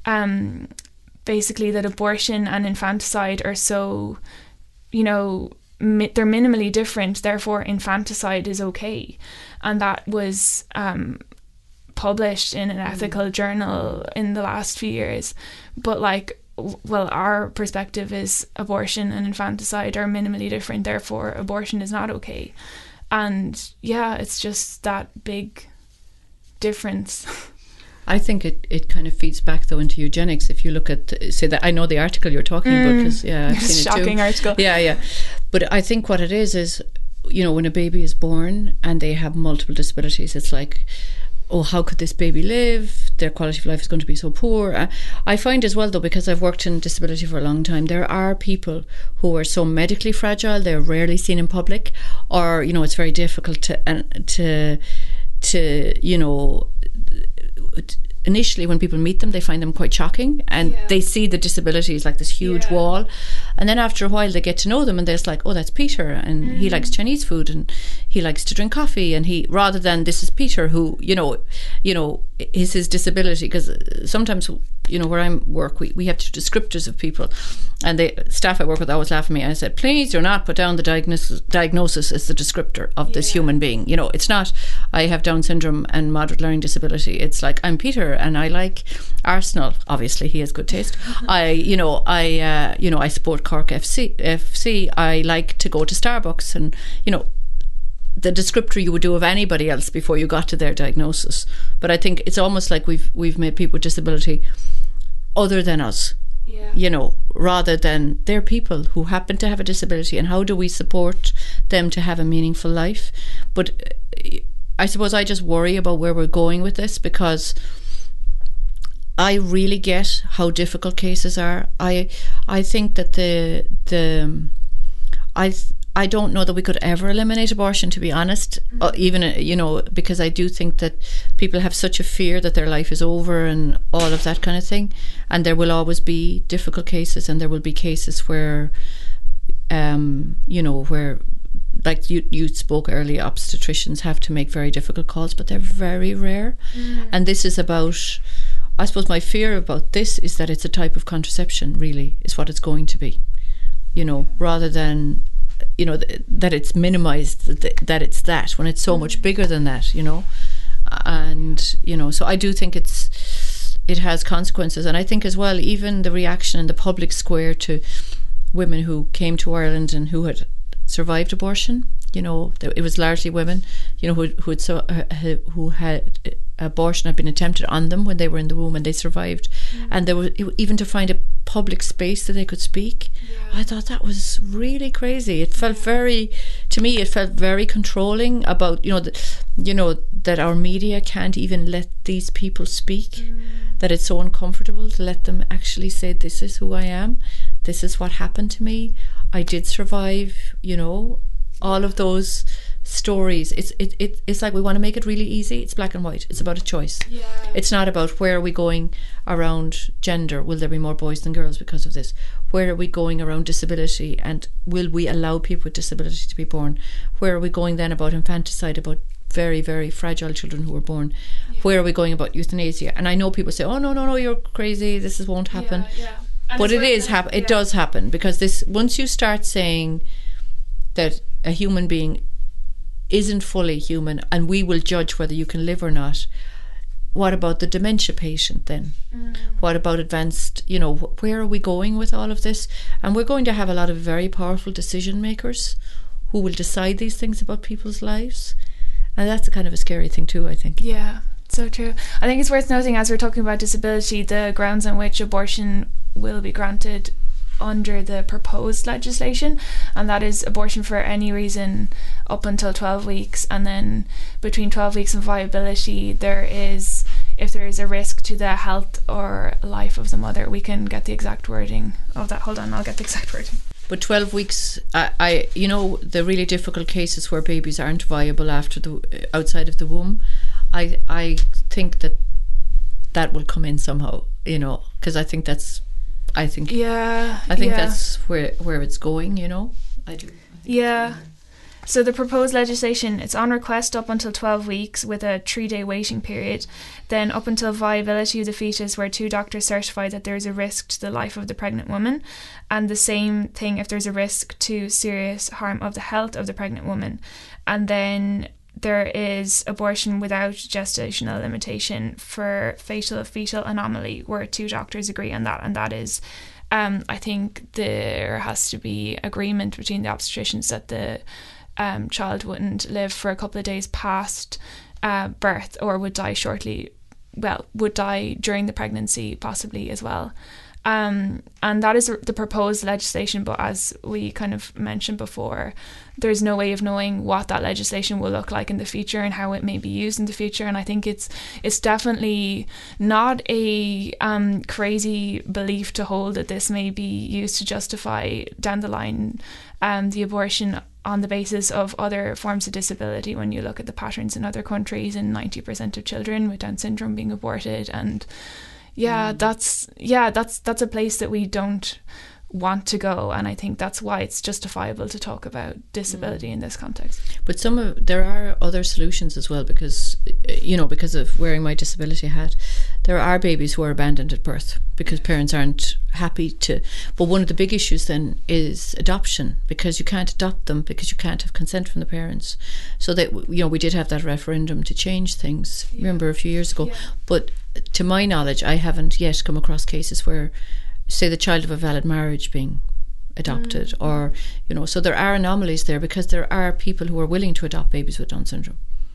basically that abortion and infanticide are so, you know, they're minimally different, therefore infanticide is okay. And that was published in an ethical journal in the last few years. But like, well, our perspective is abortion and infanticide are minimally different, therefore abortion is not okay. And yeah, it's just that big difference.
I think it kind of feeds back though into eugenics. If you look at, say that, I know the article you're talking about because I've seen it too.
Shocking article.
Yeah. But I think what it is, you know, when a baby is born and they have multiple disabilities, it's like, oh, how could this baby live? Their quality of life is going to be so poor. I find as well though, because I've worked in disability for a long time, there are people who are so medically fragile, they're rarely seen in public, or, you know, it's very difficult to you know, initially when people meet them they find them quite shocking, and they see the disability as like this huge wall, and then after a while they get to know them and they're just like, oh, that's Peter, and he likes Chinese food and he likes to drink coffee, and he, rather than this is Peter who, you know is his disability. Because sometimes, you know, where I work, we have descriptors of people, and the staff I work with always laugh at me. I said, please do not put down the diagnosis as the descriptor of this human being. You know, it's not, I have Down syndrome and moderate learning disability. It's like, I'm Peter and I like Arsenal. Obviously, he has good taste. I support Cork FC. I like to go to Starbucks, and, you know, the descriptor you would do of anybody else before you got to their diagnosis. But I think it's almost like we've made people with disability other than us. You know, rather than they're people who happen to have a disability, and how do we support them to have a meaningful life? But I suppose I just worry about where we're going with this, because I really get how difficult cases are. I think that I don't know that we could ever eliminate abortion, to be honest, even, you know, because I do think that people have such a fear that their life is over and all of that kind of thing, and there will always be difficult cases, and there will be cases where you know, where, like you spoke earlier, obstetricians have to make very difficult calls, but they're very rare. And this is about, I suppose my fear about this is that it's a type of contraception, really, is what it's going to be, you know, rather than, you know, that it's minimized, that it's that, when it's so much bigger than that, you know. And, you know, so I do think it has consequences. And I think as well, even the reaction in the public square to women who came to Ireland and who had survived abortion, you know, it was largely women, you know, who had abortion had been attempted on them when they were in the womb and they survived. And there was, even to find a public space that they could speak, I thought that was really crazy. It felt to me it felt very controlling about, you know, that our media can't even let these people speak, that it's so uncomfortable to let them actually say, this is who I am, this is what happened to me, I did survive, you know, all of those stories. It's like we want to make it really easy. It's black and white. It's about a choice. It's not about where are we going around gender, will there be more boys than girls because of this, where are we going around disability, and will we allow people with disability to be born, where are we going then about infanticide, about very, very fragile children who were born. Where are we going about euthanasia? And I know people say, oh, no, you're crazy, this won't happen. But it does happen, because once you start saying that a human being isn't fully human and we will judge whether you can live or not, what about the dementia patient then? What about advanced, where are we going with all of this? And we're going to have a lot of very powerful decision makers who will decide these things about people's lives. And that's a kind of a scary thing too, I think.
Yeah, so true. I think it's worth noting, as we're talking about disability, the grounds on which abortion will be granted under the proposed legislation, and that is abortion for any reason up until 12 weeks, and then between 12 weeks and viability, if there is a risk to the health or life of the mother. We can get the exact wording of that. Hold on, I'll get the exact wording.
But 12 weeks, the really difficult cases where babies aren't viable outside of the womb, I think that will come in somehow, because I think that's where it's going, I do.
Yeah. So the proposed legislation, it's on request up until 12 weeks with a 3-day waiting period. Then up until viability of the fetus, where 2 doctors certify that there is a risk to the life of the pregnant woman. And the same thing if there's a risk to serious harm of the health of the pregnant woman. And then there is abortion without gestational limitation for fatal fetal anomaly, where 2 doctors agree on that. And that is, I think there has to be agreement between the obstetricians that the child wouldn't live for a couple of days past birth, or would die would die during the pregnancy possibly as well. And that is the proposed legislation, but as we kind of mentioned before, there's no way of knowing what that legislation will look like in the future and how it may be used in the future. And I think it's definitely not a crazy belief to hold that this may be used to justify down the line the abortion on the basis of other forms of disability. When you look at the patterns in other countries, and 90% of children with Down syndrome being aborted, and that's a place that we don't want to go, and I think that's why it's justifiable to talk about disability in this context.
But there are other solutions as well, because because of wearing my disability hat, there are babies who are abandoned at birth because parents aren't happy to. But one of the big issues then is adoption, because you can't adopt them because you can't have consent from the parents. So that we did have that referendum to change things. Remember a few years ago, but to my knowledge, I haven't yet come across cases where, say, the child of a valid marriage being adopted, or so there are anomalies there, because there are people who are willing to adopt babies with Down syndrome,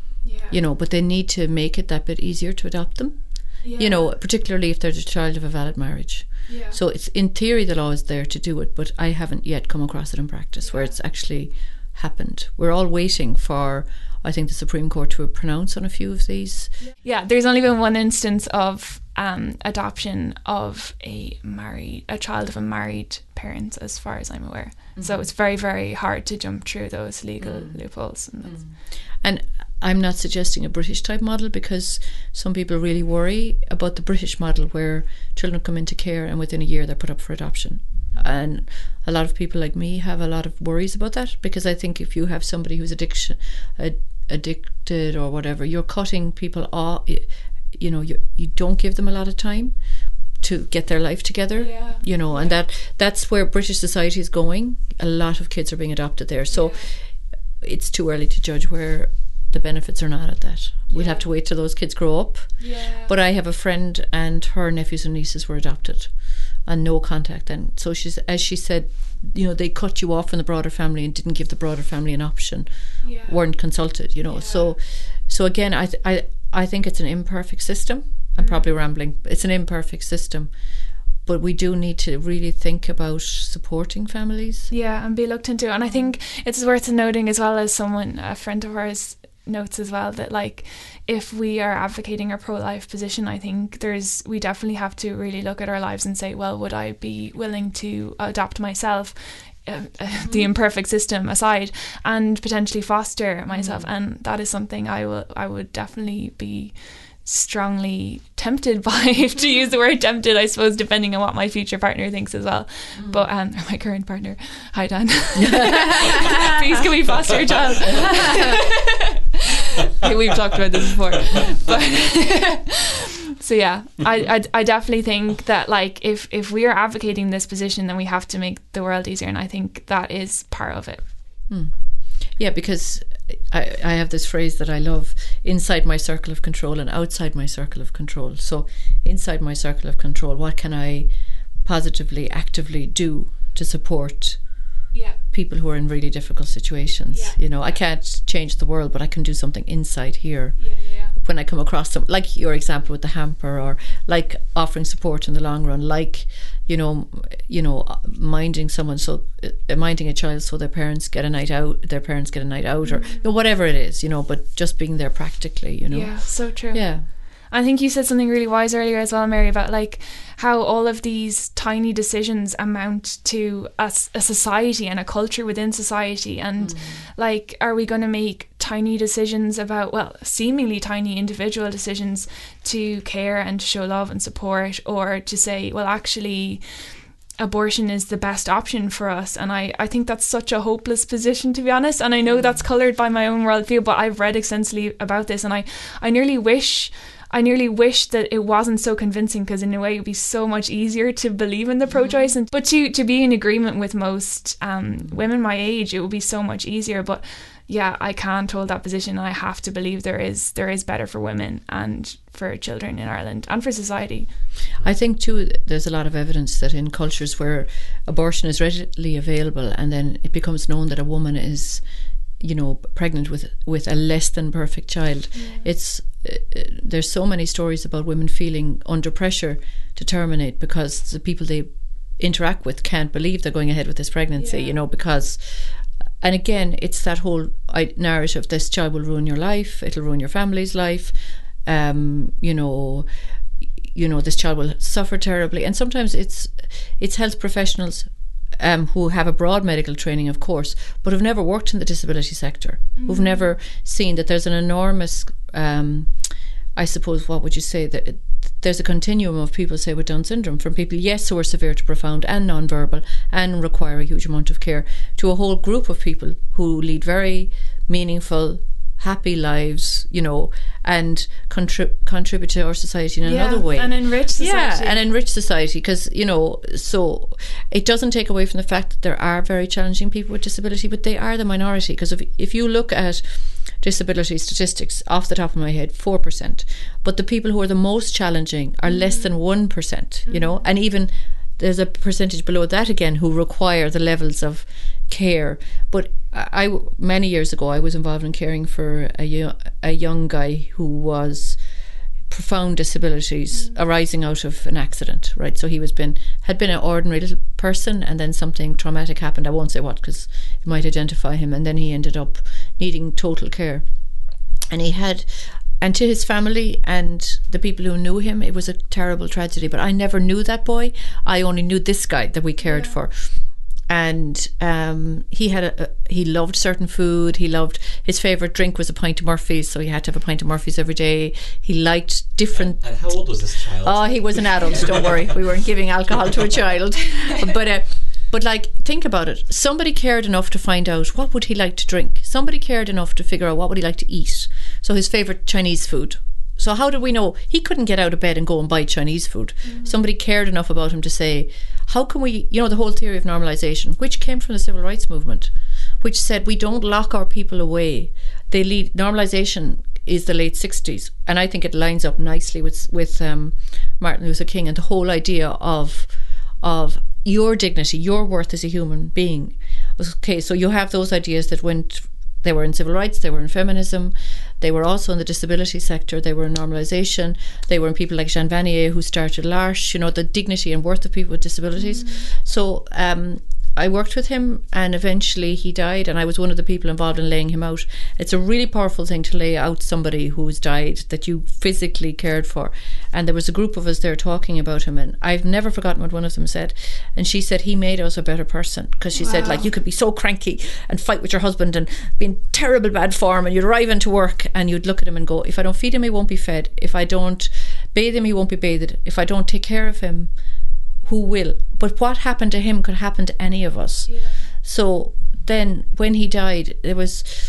but they need to make it that bit easier to adopt them, particularly if they're the child of a valid marriage. So it's, in theory, the law is there to do it, but I haven't yet come across it in practice where it's actually happened. We're all waiting for, I think, the Supreme Court to pronounce on a few of these.
There's only been one instance of adoption of a child of a married parent, as far as I'm aware. So it's very, very hard to jump through those legal loopholes.
And I'm not suggesting a British type model, because some people really worry about the British model, where children come into care and within a year they're put up for adoption. And a lot of people like me have a lot of worries about that, because I think if you have somebody who's addicted or whatever, you're cutting people off. You don't give them a lot of time to get their life together, and that's where British society is going. A lot of kids are being adopted there, so it's too early to judge where the benefits are not at that. We'll have to wait till those kids grow up. But I have a friend, and her nephews and nieces were adopted and no contact then. So as she said, they cut you off from the broader family and didn't give the broader family an option, weren't consulted, So again, I think it's an imperfect system. I'm probably rambling. It's an imperfect system, but we do need to really think about supporting families.
And be looked into. And I think it's worth noting as well, as a friend of ours notes as well, that if we are advocating a pro-life position, I think we definitely have to really look at our lives and say, well, would I be willing to adopt myself, the imperfect system aside, and potentially foster myself? And that is something I would definitely be strongly tempted by, to use the word tempted, I suppose, depending on what my future partner thinks as well. But or my current partner, hi Dan, please can we foster a child? We've talked about this before. But so yeah, I definitely think that like if we are advocating this position, then we have to make the world easier, and I think that is part of it.
Yeah, because I have this phrase that I love: inside my circle of control and outside my circle of control. So inside my circle of control, what can I positively, actively do to support people who are in really difficult situations? You know, I can't change the world, but I can do something inside here. When I come across them, like your example with the hamper, or like offering support in the long run, like you know, minding someone, so minding a child so their parents get a night out, or you know, whatever it is, you know, but just being there practically, you know.
Yeah, so true.
Yeah.
I think you said something really wise earlier as well, Mary, about like how all of these tiny decisions amount to a society and a culture within society. And like, are we going to make tiny decisions about, well, seemingly tiny individual decisions to care and to show love and support, or to say, well, actually abortion is the best option for us? And I think that's such a hopeless position, to be honest. And I know that's coloured by my own worldview, but I've read extensively about this, and I nearly wish that it wasn't so convincing, because in a way it would be so much easier to believe in the pro-choice, but to be in agreement with most women my age, it would be so much easier. But yeah, I can't hold that position. I have to believe there is better for women and for children in Ireland and for society.
I think too, there's a lot of evidence that in cultures where abortion is readily available, and then it becomes known that a woman is, you know, pregnant with a less than perfect child, there's so many stories about women feeling under pressure to terminate because the people they interact with can't believe they're going ahead with this pregnancy, you know, because, and again, it's that whole narrative: this child will ruin your life, it'll ruin your family's life, you know, this child will suffer terribly. And sometimes it's health professionals who have a broad medical training, of course, but have never worked in the disability sector, who've never seen that there's an enormous, I suppose, what would you say, that there's a continuum of people, say, with Down syndrome, from people, yes, who are severe to profound and non-verbal and require a huge amount of care, to a whole group of people who lead very meaningful, happy lives, you know, and contribute to our society in another way.
And enrich society.
Yeah, and enrich society, because, you know, so it doesn't take away from the fact that there are very challenging people with disability, but they are the minority. Because if you look at disability statistics, off the top of my head, 4%, but the people who are the most challenging are less than 1%, you know, and even there's a percentage below that again who require the levels of care. But many years ago, I was involved in caring for a young guy who was profound disabilities arising out of an accident, right? So he had been an ordinary little person, and then something traumatic happened. I won't say what, because it might identify him, and then he ended up needing total care. And to his family and the people who knew him, it was a terrible tragedy. But I never knew that boy. I only knew this guy that we cared for. And he loved certain food. He loved, his favourite drink was a pint of Murphy's, so he had to have a pint of Murphy's every day. He liked different...
And how old was this child?
Oh, he was an adult, don't worry. We weren't giving alcohol to a child. But like, think about it. Somebody cared enough to find out what would he like to drink. Somebody cared enough to figure out what would he like to eat. So his favourite Chinese food. So how did we know? He couldn't get out of bed and go and buy Chinese food. Somebody cared enough about him to say, how can we, you know, the whole theory of normalisation, which came from the civil rights movement, which said we don't lock our people away. Normalisation is the late 60s. And I think it lines up nicely with Martin Luther King and the whole idea of your dignity, your worth as a human being. Okay, so you have those ideas that they were in civil rights, they were in feminism, they were also in the disability sector, they were in normalisation, they were in people like Jean Vanier who started L'Arche, you know, the dignity and worth of people with disabilities. So I worked with him, and eventually he died, and I was one of the people involved in laying him out. It's a really powerful thing to lay out somebody who's died that you physically cared for. And there was a group of us there talking about him, and I've never forgotten what one of them said. And she said he made us a better person, because she said, like, you could be so cranky and fight with your husband and be in terrible bad form, and you'd arrive into work and you'd look at him and go, if I don't feed him, he won't be fed. If I don't bathe him, he won't be bathed. If I don't take care of him, who will? But what happened to him could happen to any of us. So then when he died, there was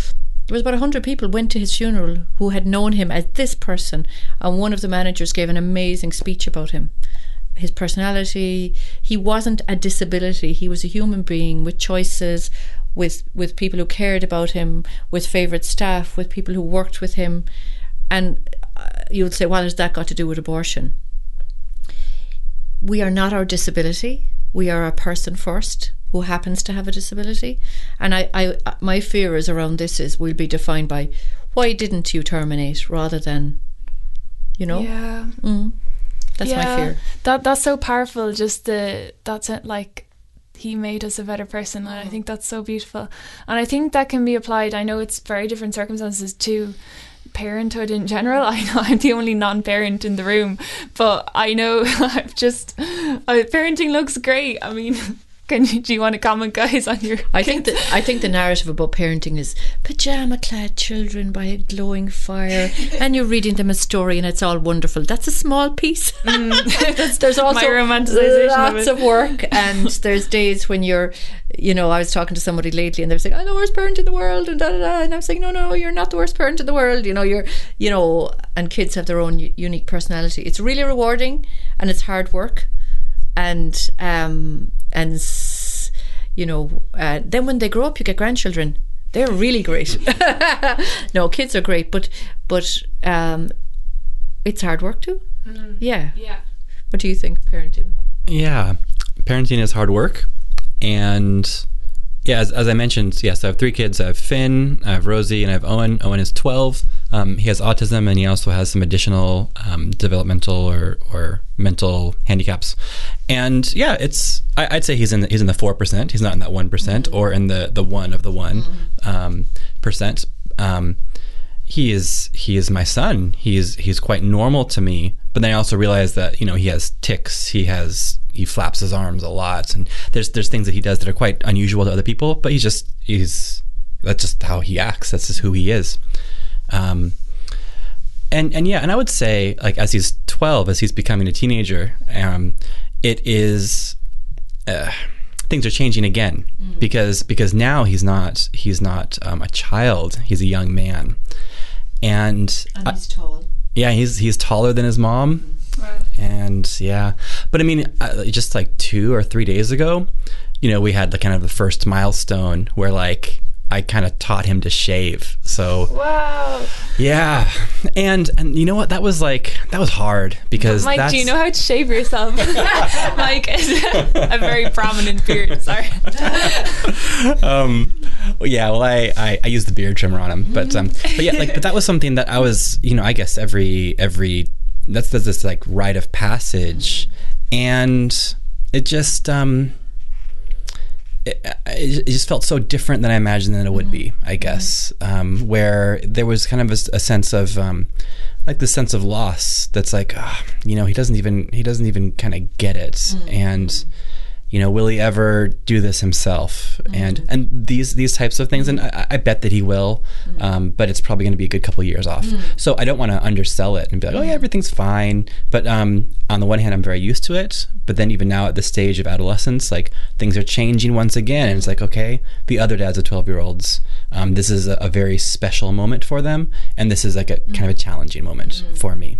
there was about 100 people went to his funeral who had known him as this person, and one of the managers gave an amazing speech about him. His personality, he wasn't a disability, he was a human being with choices, with people who cared about him, with favourite staff, with people who worked with him. And you would say, what has that got to do with abortion? We are not our disability, we are a person first who happens to have a disability. And I my fear is around this is we'll be defined by, why didn't you terminate, rather than,
Yeah.
That's my fear.
That's so powerful. Just that's it, like, he made us a better person, and I think that's so beautiful. And I think that can be applied. I know it's very different circumstances to parenthood in general. I know I'm the only non-parent in the room, but I know parenting looks great. I mean, do you want to comment, guys, on your
I think the narrative about parenting is pajama-clad children by a glowing fire, and you're reading them a story and it's all wonderful. That's a small piece. There's also
my romanticization
lots of work, and there's days when you're, I was talking to somebody lately and they're saying, I'm the worst parent in the world, and da-da-da, and I'm saying, no, you're not the worst parent in the world. And kids have their own unique personality. It's really rewarding, and it's hard work. And then when they grow up, you get grandchildren. They're really great. No, kids are great, but it's hard work too. Yeah. What do you think, parenting?
Yeah, parenting is hard work, and yeah, as I mentioned, yes, I have 3 kids. I have Finn, I have Rosie, and I have Owen. Owen is 12. He has autism, and he also has some additional developmental or mental handicaps. And yeah, I'd say he's in the 4%. He's not in that 1% or in the 1 of the 1%. He is my son. He's quite normal to me. But then I also realize that he has tics. He flaps his arms a lot, and there's things that he does that are quite unusual to other people. But that's just how he acts. That's just who he is. And I would say, like, as he's 12, as he's becoming a teenager, it is things are changing again because now he's not a child. He's a young man, and
he's tall.
Yeah, he's taller than his mom.
Right.
And yeah, but I mean, just like 2 or 3 days ago, we had the kind of the first milestone where, like, I kind of taught him to shave. So
wow.
Yeah, and you know what? That was hard because
Mike, do you know how to shave yourself? Mike is a very prominent beard. Sorry.
Yeah, well, I used the beard trimmer on him, but yeah, but that was something that I was, I guess every that's this like rite of passage, and it just it just felt so different than I imagined that it would be, I guess, where there was kind of a sense of like the sense of loss that's like, he doesn't even kind of get it, and will he ever do this himself, and these types of things, and I bet that he will, but it's probably going to be a good couple of years off. So I don't want to undersell it and be like, oh yeah, everything's fine, but on the one hand, I'm very used to it, but then even now at this stage of adolescence, like, things are changing once again, and it's like, okay, the other dads of 12-year-olds, this is a very special moment for them, and this is like a kind of a challenging moment for me.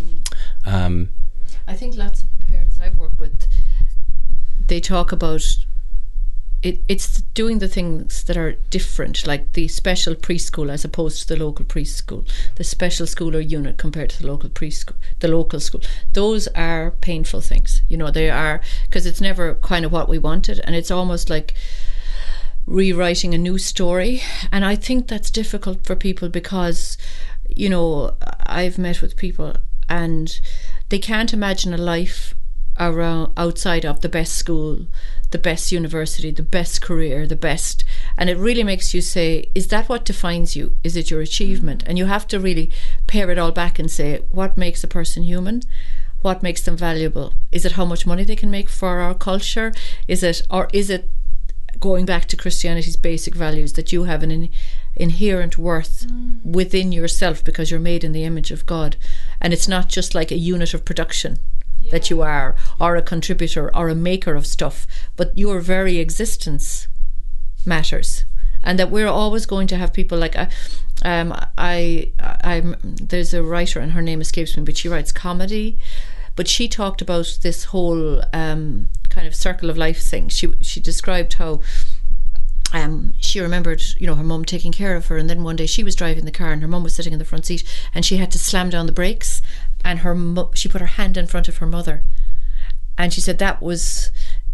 I think lots of parents I've worked with, they talk about it's doing the things that are different, like the special preschool as opposed to the local preschool, the special school or unit compared to the local preschool, the local school. Those are painful things, they are, because it's never kind of what we wanted, and it's almost like rewriting a new story. And I think that's difficult for people because, I've met with people and they can't imagine a life outside of the best school, the best university, the best career, the best, and it really makes you say, is that what defines you? Is it your achievement? And you have to really pare it all back and say, what makes a person human? What makes them valuable? Is it how much money they can make for our culture? Is it going back to Christianity's basic values, that you have an inherent worth within yourself because you're made in the image of God, and it's not just like a unit of production that you are, or a contributor or a maker of stuff, but your very existence matters. and that we're always going to have people like there's a writer, and her name escapes me, but she writes comedy. But she talked about this whole kind of circle of life thing. She described how she remembered, her mum taking care of her, and then one day she was driving the car and her mum was sitting in the front seat, and she had to slam down the brakes, and she put her hand in front of her mother, and she said that was,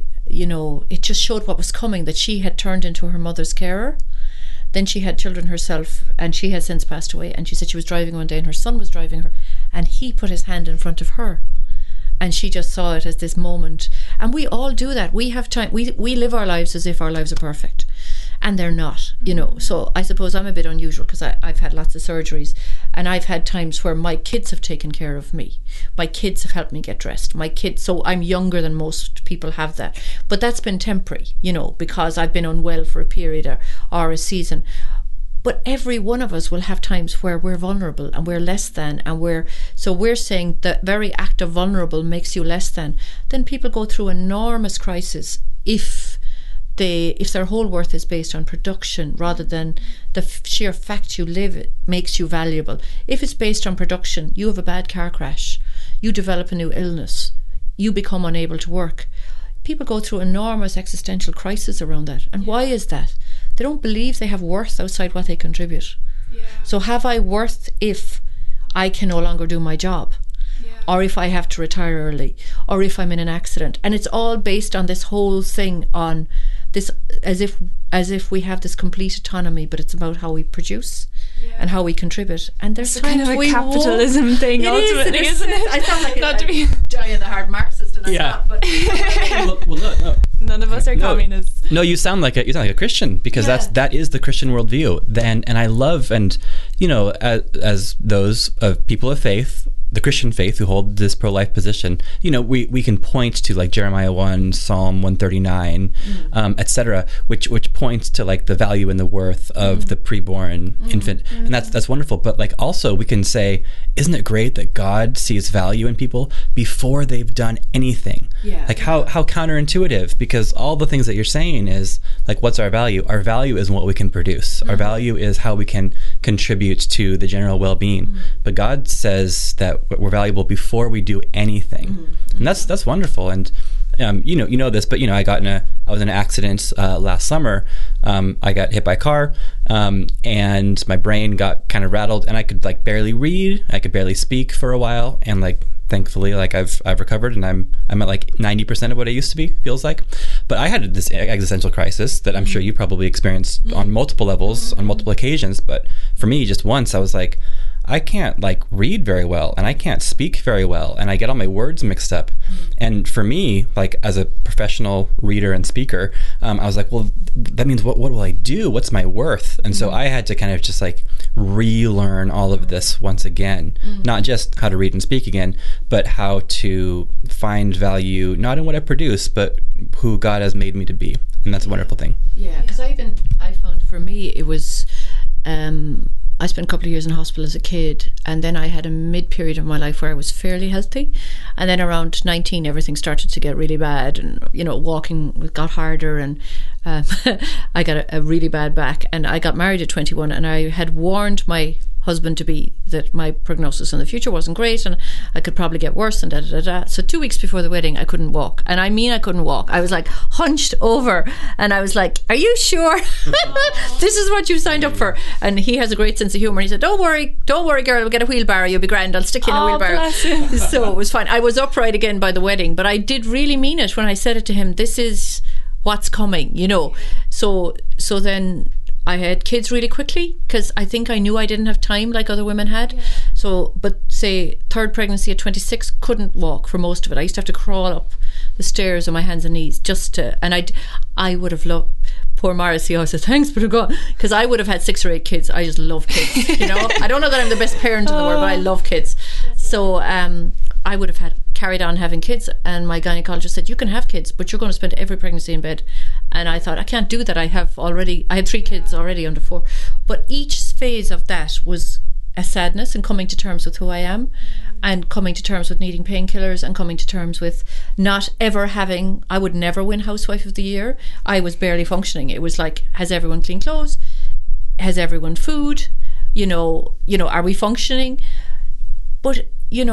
it just showed what was coming, that she had turned into her mother's carer. Then she had children herself, and she has since passed away, and she said she was driving one day and her son was driving her, and he put his hand in front of her. And she just saw it as this moment. And we all do that. We have time. We live our lives as if our lives are perfect. And they're not, So I suppose I'm a bit unusual because I've had lots of surgeries. And I've had times where my kids have taken care of me. My kids have helped me get dressed. So I'm younger than most people have that. But that's been temporary, because I've been unwell for a period or a season. But every one of us will have times where we're vulnerable and we're less than, and we're saying the very act of vulnerable makes you less than. Then people go through enormous crisis if their whole worth is based on production rather than the sheer fact you live makes you valuable. If it's based on production, you have a bad car crash, you develop a new illness, you become unable to work. People go through enormous existential crisis around that. And why is that? They don't believe they have worth outside what they contribute. Yeah. So have I worth if I can no longer do my job? Yeah. Or if I have to retire early? Or if I'm in an accident? And it's all based on this whole thing on this, as if we have this complete autonomy, but it's about how we produce and how we contribute. And there's
it's kind of a capitalism thing, ultimately, isn't it?
I sound like a die-in-the-hard Marxist, and I'm not. But
no.
None of us are communists.
No, you sound like a Christian, because that is the Christian worldview. And I love, and as those of people of faith, the Christian faith who hold this pro-life position, we can point to like Jeremiah 1, Psalm 139, etc., which points to like the value and the worth of the preborn infant, and that's wonderful. But like also we can say, isn't it great that God sees value in people before they've done anything? Yeah. Like how counterintuitive, because all the things that you're saying is like, what's our value? Our value is what we can produce. Our value is how we can contribute to the general well-being. But God says that we're valuable before we do anything, and that's wonderful. And you know this, but I was in an accident last summer. I got hit by a car, and my brain got kind of rattled, and I could like barely read. I could barely speak for a while, and like thankfully, like I've recovered, and I'm at like 90% of what I used to be. Feels like, but I had this existential crisis that I'm sure you probably experienced on multiple levels, on multiple occasions. But for me, just once, I was like, I can't like read very well, and I can't speak very well, and I get all my words mixed up. And for me, like as a professional reader and speaker, I was like, well, that means what will I do? What's my worth? And so I had to kind of just like relearn all of this once again, not just how to read and speak again, but how to find value, not in what I produce, but who God has made me to be. And that's a wonderful thing. Yeah,
because I found for me, it was, I spent a couple of years in hospital as a kid, and then I had a mid-period of my life where I was fairly healthy, and then around 19 everything started to get really bad, and walking got harder, and I got a really bad back, and I got married at 21, and I had warned my husband that my prognosis in the future wasn't great, and I could probably get worse, and So 2 weeks before the wedding, I couldn't walk, and I mean I couldn't walk. I was like hunched over, and I was like, "Are you sure this is what you signed up for?" And he has a great sense of humor. He said, "Don't worry, girl. We'll get a wheelbarrow. You'll be grand. I'll stick you in a wheelbarrow."
Bless him.
So it was fine. I was upright again by the wedding, but I did really mean it when I said it to him. This is what's coming, So then I had kids really quickly, because I think I knew I didn't have time like other women had. Yeah. So, but say third pregnancy at 26, couldn't walk for most of it. I used to have to crawl up the stairs on my hands and knees and I would have loved, poor Morris, he always says, "Thanks, but God," because I would have had 6 or 8 kids. I just love kids, I don't know that I'm the best parent in the world, but I love kids. So I would have carried on having kids, and my gynecologist said, "You can have kids, but you're going to spend every pregnancy in bed." And I thought, I can't do that. I had 3 kids already under 4. But each phase of that was a sadness and coming to terms with who I am, and coming to terms with needing painkillers, and coming to terms with not ever having, I would never win Housewife of the Year. I was barely functioning. It was like, has everyone clean clothes? Has everyone food? Are we functioning? But,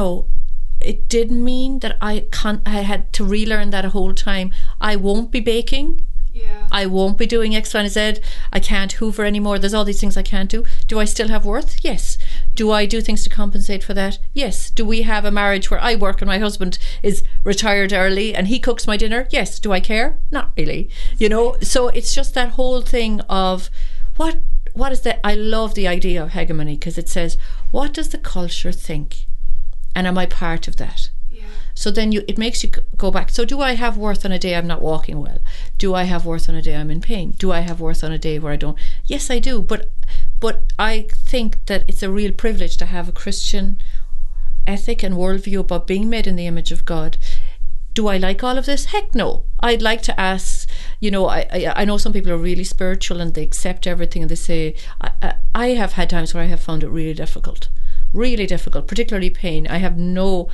it did mean that I had to relearn that a whole time. I won't be baking.
Yeah.
I won't be doing X, Y, and Z. I can't hoover anymore. There's all these things I can't do. Do I still have worth? Yes. Do I do things to compensate for that? Yes. Do we have a marriage where I work and my husband is retired early and he cooks my dinner? Yes. Do I care? Not really. So it's just that whole thing of what is that? I love the idea of hegemony, because it says, what does the culture think? And am I part of that? So then it makes you go back. So do I have worth on a day I'm not walking well? Do I have worth on a day I'm in pain? Do I have worth on a day where I don't? Yes, I do. But I think that it's a real privilege to have a Christian ethic and worldview about being made in the image of God. Do I like all of this? Heck no. I'd like to ask, I know some people are really spiritual and they accept everything, and they say, I have had times where I have found it really difficult, particularly pain. I have no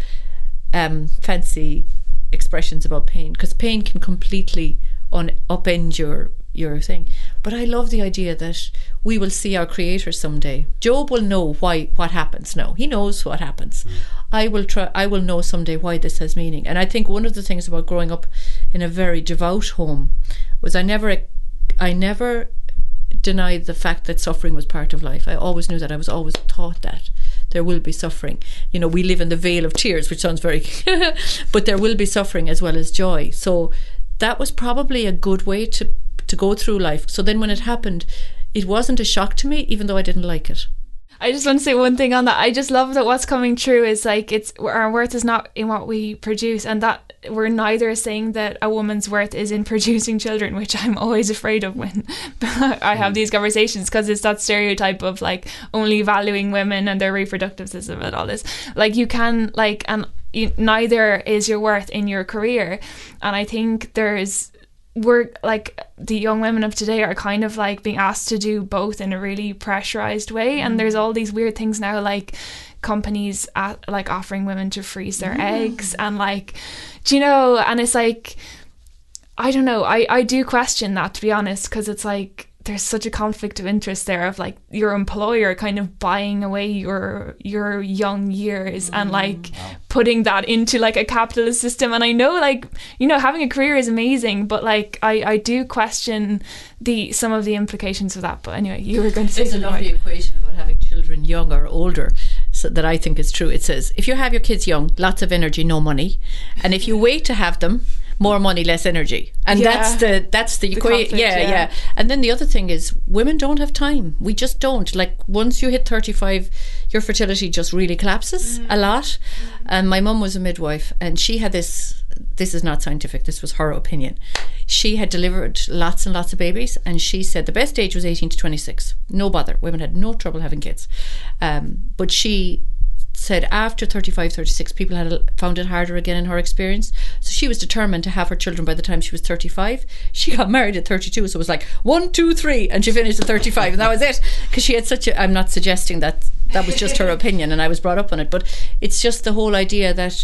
fancy expressions about pain, because pain can completely upend your thing. But I love the idea that we will see our Creator someday. Job will know what happens now. He knows what happens. I will know someday why this has meaning. And I think one of the things about growing up in a very devout home was I never denied the fact that suffering was part of life. I always knew that. I was always taught that there will be suffering. We live in the vale of tears, which sounds very but there will be suffering as well as joy. So that was probably a good way to go through life. So then when it happened, it wasn't a shock to me, even though I didn't like it.
I just want to say one thing on that. I just love that what's coming true is like, it's our worth is not in what we produce, and that we're neither saying that a woman's worth is in producing children, which I'm always afraid of when I have these conversations, because it's that stereotype of like only valuing women and their reproductive system and all this. Like you can neither is your worth in your career. And I think we're like, the young women of today are kind of like being asked to do both in a really pressurized way. And there's all these weird things now, like companies like offering women to freeze their eggs, and like, and it's like, I don't know, I do question that, to be honest, because it's like there's such a conflict of interest there of like your employer kind of buying away your young years and like putting that into like a capitalist system. And I know, like, having a career is amazing, but like I do question some of the implications of that. But anyway, you were going to say
there's a lovely equation about having children young or older, so that I think is true. It says, if you have your kids young, lots of energy, no money, and if you wait to have them, more money, less energy. And that's the equation. Yeah. And then the other thing is, women don't have time. We just don't. Like, once you hit 35, your fertility just really collapses a lot. And my mum was a midwife, and she had this is not scientific, this was her opinion. She had delivered lots and lots of babies, and she said the best age was 18 to 26. No bother. Women had no trouble having kids. But she said after 35, 36, people found it harder again in her experience. So she was determined to have her children by the time she was 35. She got married at 32, so it was like 1, 2, 3, and she finished at 35, and that was it. Because she had I'm not suggesting that was just her opinion, and I was brought up on it, but it's just the whole idea that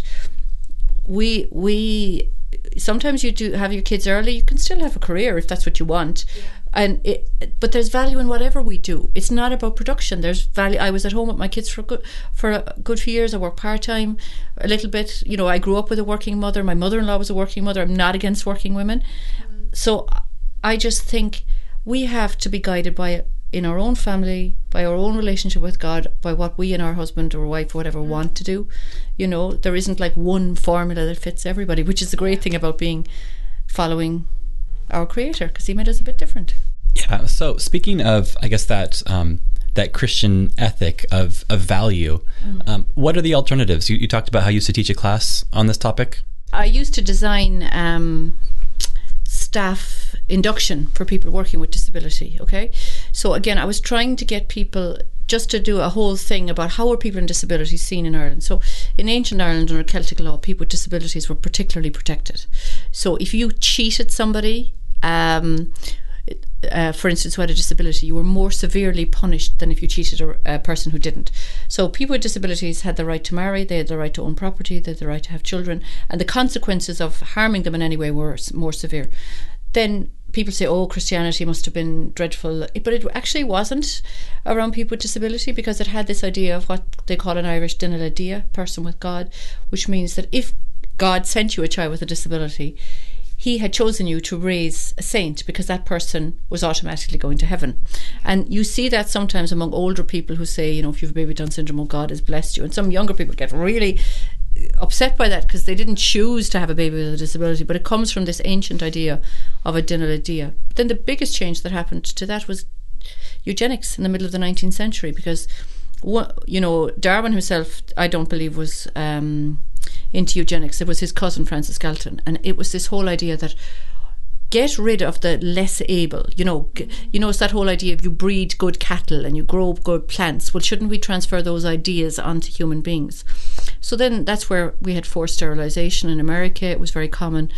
we sometimes you do have your kids early, you can still have a career if that's what you want. But there's value in whatever we do. It's not about production. There's value. I was at home with my kids for a good few years. I worked part-time a little bit. I grew up with a working mother. My mother-in-law was a working mother. I'm not against working women. So I just think we have to be guided by, in our own family, by our own relationship with God, by what we and our husband or wife or whatever want to do. There isn't like one formula that fits everybody, which is the great thing about following our Creator, because He made us a bit different.
Yeah. So speaking of, I guess that Christian ethic of value, what are the alternatives? You talked about how you used to teach a class on this topic.
I used to design staff induction for people working with disability. Okay, so again, I was trying to get people just to do a whole thing about how are people with disabilities seen in Ireland. So in ancient Ireland, under Celtic law, people with disabilities were particularly protected. So if you cheated somebody, for instance, who had a disability, you were more severely punished than if you cheated a person who didn't. So people with disabilities had the right to marry, they had the right to own property, they had the right to have children, and the consequences of harming them in any way were more severe. Then people say, oh, Christianity must have been dreadful, but it actually wasn't around people with disability, because it had this idea of what they call in Irish Dinna Dia, person with God, which means that if God sent you a child with a disability, he had chosen you to raise a saint, because that person was automatically going to heaven. And you see that sometimes among older people who say, you know, if you have a baby with Down syndrome, oh, God has blessed you. And some younger people get really upset by that because they didn't choose to have a baby with a disability, but it comes from this ancient idea of a Dinna Dia. Then the biggest change that happened to that was eugenics in the middle of the 19th century, because, you know, Darwin himself, I don't believe, was into eugenics. It was his cousin Francis Galton, and it was this whole idea that get rid of the less able. You know, it's that whole idea of you breed good cattle and you grow good plants. Well, shouldn't we transfer those ideas onto human beings? So then that's where we had forced sterilisation in America. It was very common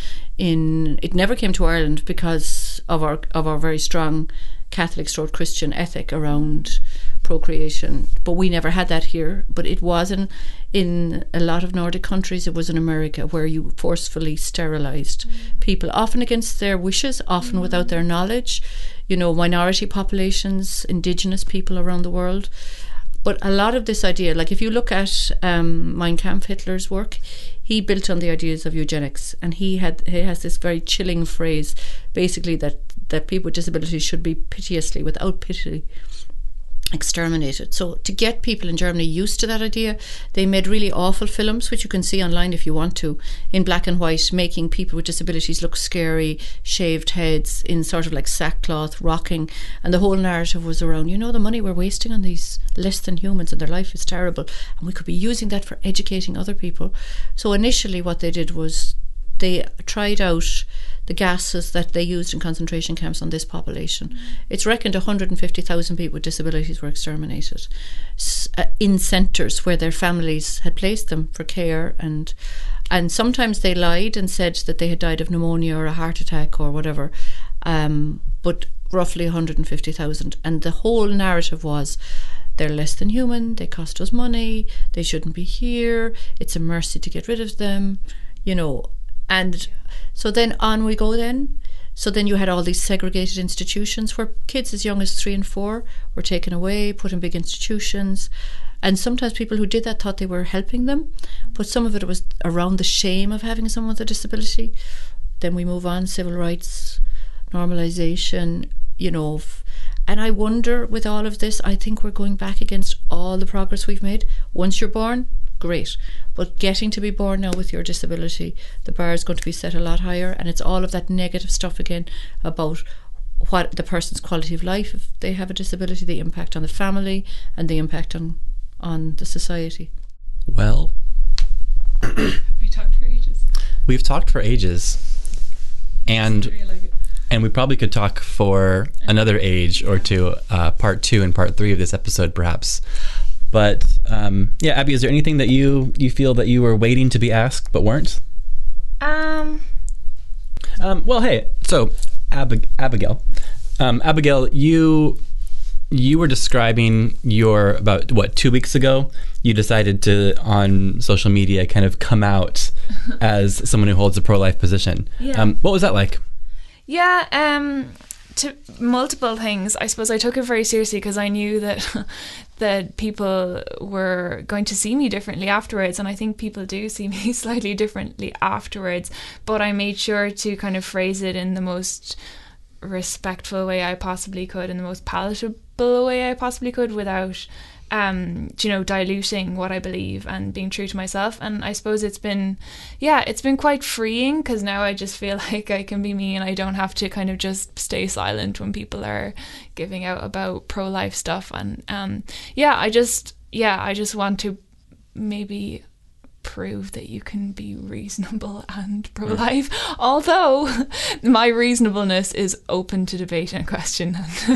it never came to Ireland because of our very strong Catholic/Christian ethic around procreation, but we never had that here. But it was in a lot of Nordic countries. It was in America where you forcefully sterilised people, often against their wishes, often without their knowledge. You know, minority populations, indigenous people around the world. But a lot of this idea, like if you look at Mein Kampf, Hitler's work, he built on the ideas of eugenics, and he has this very chilling phrase, basically that people with disabilities should be piteously, without pity, exterminated. So to get people in Germany used to that idea, they made really awful films, which you can see online if you want to, in black and white, making people with disabilities look scary, shaved heads, in sort of like sackcloth, rocking, and the whole narrative was around, you know, the money we're wasting on these less than humans and their life is terrible, and we could be using that for educating other people. So initially what they did was they tried out the gases that they used in concentration camps on this population. It's reckoned 150,000 people with disabilities were exterminated in centres where their families had placed them for care, and sometimes they lied and said that they had died of pneumonia or a heart attack or whatever, but roughly 150,000. And the whole narrative was, they're less than human, they cost us money, they shouldn't be here, it's a mercy to get rid of them, you know. And so then on we go then. So then you had all these segregated institutions where kids as young as 3 and 4 were taken away, put in big institutions. And sometimes people who did that thought they were helping them, but some of it was around the shame of having someone with a disability. Then we move on, civil rights, normalisation, you know. And I wonder, with all of this, I think we're going back against all the progress we've made. Once you're born, great, but getting to be born now with your disability, the bar is going to be set a lot higher, and it's all of that negative stuff again about what the person's quality of life if they have a disability, the impact on the family, and the impact on the society.
Well,
we talked for ages.
We've talked for ages, and we probably could talk for another age or two, part 2 and part 3 of this episode perhaps. But yeah, Abby, is there anything that you feel that you were waiting to be asked but weren't? Well, hey, so Abigail, you were describing about 2 weeks ago, you decided to, on social media, kind of come out as someone who holds a pro-life position. Yeah. What was that like?
Yeah, to multiple things. I suppose I took it very seriously because I knew that that people were going to see me differently afterwards, and I think people do see me slightly differently afterwards, but I made sure to kind of phrase it in the most respectful way I possibly could, in the most palatable way I possibly could, without diluting what I believe and being true to myself. And I suppose it's been quite freeing, because now I just feel like I can be me and I don't have to kind of just stay silent when people are giving out about pro-life stuff. And I just want to maybe prove that you can be reasonable and pro-life, although my reasonableness is open to debate and question.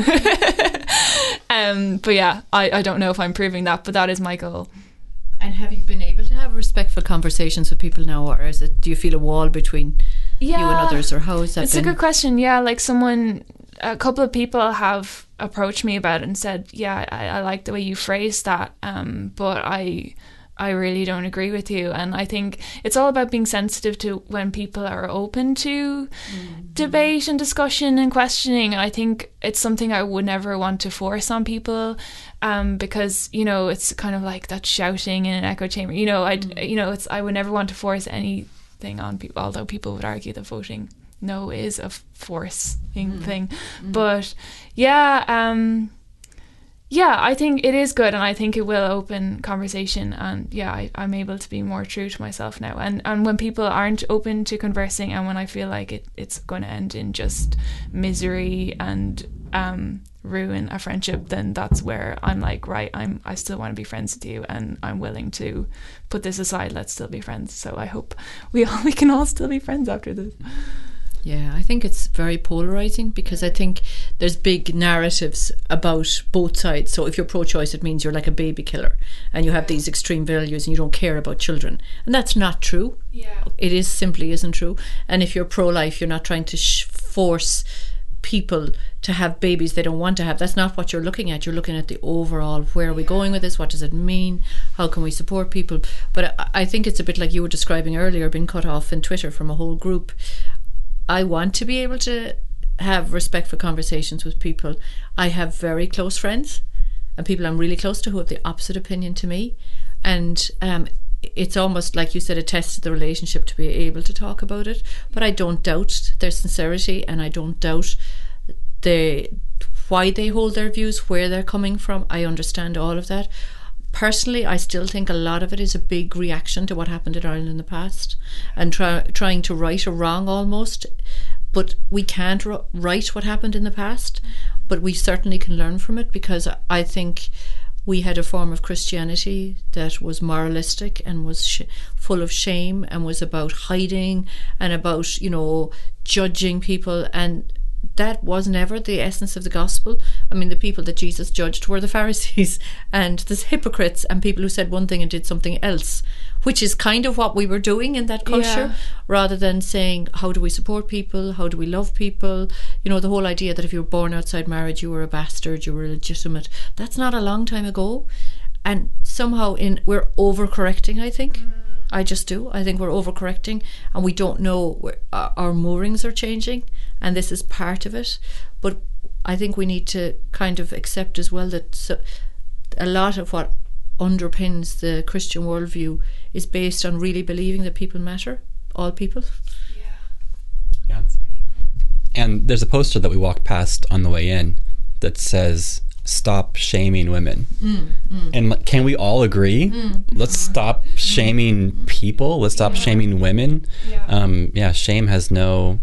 But yeah, I don't know if I'm proving that, but that is my goal.
And have you been able to have respectful conversations with people now, or do you feel a wall between you and others, or how has that been?
It's a good question. Yeah, like someone a couple of people have approached me about it and said, yeah, I like the way you phrased that, but I really don't agree with you. And I think it's all about being sensitive to when people are open to debate and discussion and questioning. And I think it's something I would never want to force on people, because, you know, it's kind of like that shouting in an echo chamber. You know, I would never want to force anything on people, although people would argue that voting no is a forcing thing. But yeah, I think it is good, and I think it will open conversation, and yeah, I'm able to be more true to myself now. And when people aren't open to conversing, and when I feel like it's going to end in just misery and ruin a friendship, then that's where I'm like, right, I still want to be friends with you, and I'm willing to put this aside. Let's still be friends. So I hope we can all still be friends after this.
Yeah, I think it's very polarizing, because I think there's big narratives about both sides. So if you're pro-choice, it means you're like a baby killer and you have these extreme values and you don't care about children. And that's not true.
Yeah.
It simply isn't true. And if you're pro-life, you're not trying to force people to have babies they don't want to have. That's not what you're looking at. You're looking at the overall, where are we going with this? What does it mean? How can we support people? But I think it's a bit like you were describing earlier, being cut off in Twitter from a whole group. I want to be able to have respectful conversations with people. I have very close friends and people I'm really close to who have the opposite opinion to me. And it's almost like you said, a test of the relationship to be able to talk about it. But I don't doubt their sincerity, and I don't doubt why they hold their views, where they're coming from. I understand all of that. Personally, I still think a lot of it is a big reaction to what happened in Ireland in the past, and trying to right a wrong almost. But we can't right what happened in the past, but we certainly can learn from it, because I think we had a form of Christianity that was moralistic and was full of shame and was about hiding and about, you know, judging people, and that was never the essence of the gospel. I mean, the people that Jesus judged were the Pharisees and the hypocrites and people who said one thing and did something else, which is kind of what we were doing in that culture, rather than saying, how do we support people? How do we love people? You know, the whole idea that if you were born outside marriage, you were a bastard, you were illegitimate. That's not a long time ago. And somehow we're overcorrecting, I think. I just do. I think we're overcorrecting, and we don't know where our moorings are changing, and this is part of it. But I think we need to kind of accept as well that a lot of what underpins the Christian worldview is based on really believing that people matter, all people.
Yeah. And there's a poster that we walked past on the way in that says, "Stop shaming women." And can we all agree? Let's stop shaming people. Let's stop shaming women. Shame has no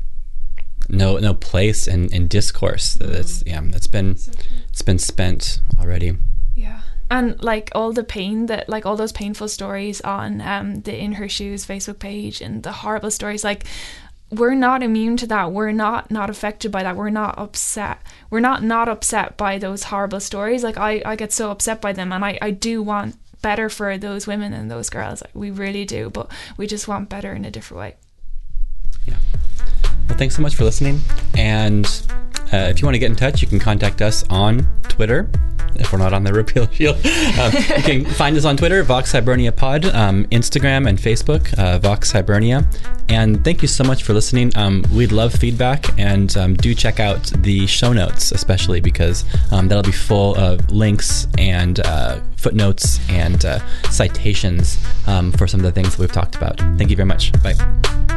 place in discourse. It's been spent already.
Yeah. And like all the pain that, like all those painful stories on the In Her Shoes Facebook page, and the horrible stories, like, we're not immune to that. We're not affected by that. We're not upset. We're not upset by those horrible stories. Like, I get so upset by them, and I do want better for those women and those girls. Like, we really do, but we just want better in a different way.
Yeah. Well, thanks so much for listening. And if you want to get in touch, you can contact us on Twitter. If we're not on the Repeal Shield, you can find us on Twitter, Vox Hibernia Pod, Instagram and Facebook, Vox Hibernia. And thank you so much for listening. We'd love feedback, and do check out the show notes, especially because that'll be full of links and footnotes and citations for some of the things that we've talked about. Thank you very much. Bye.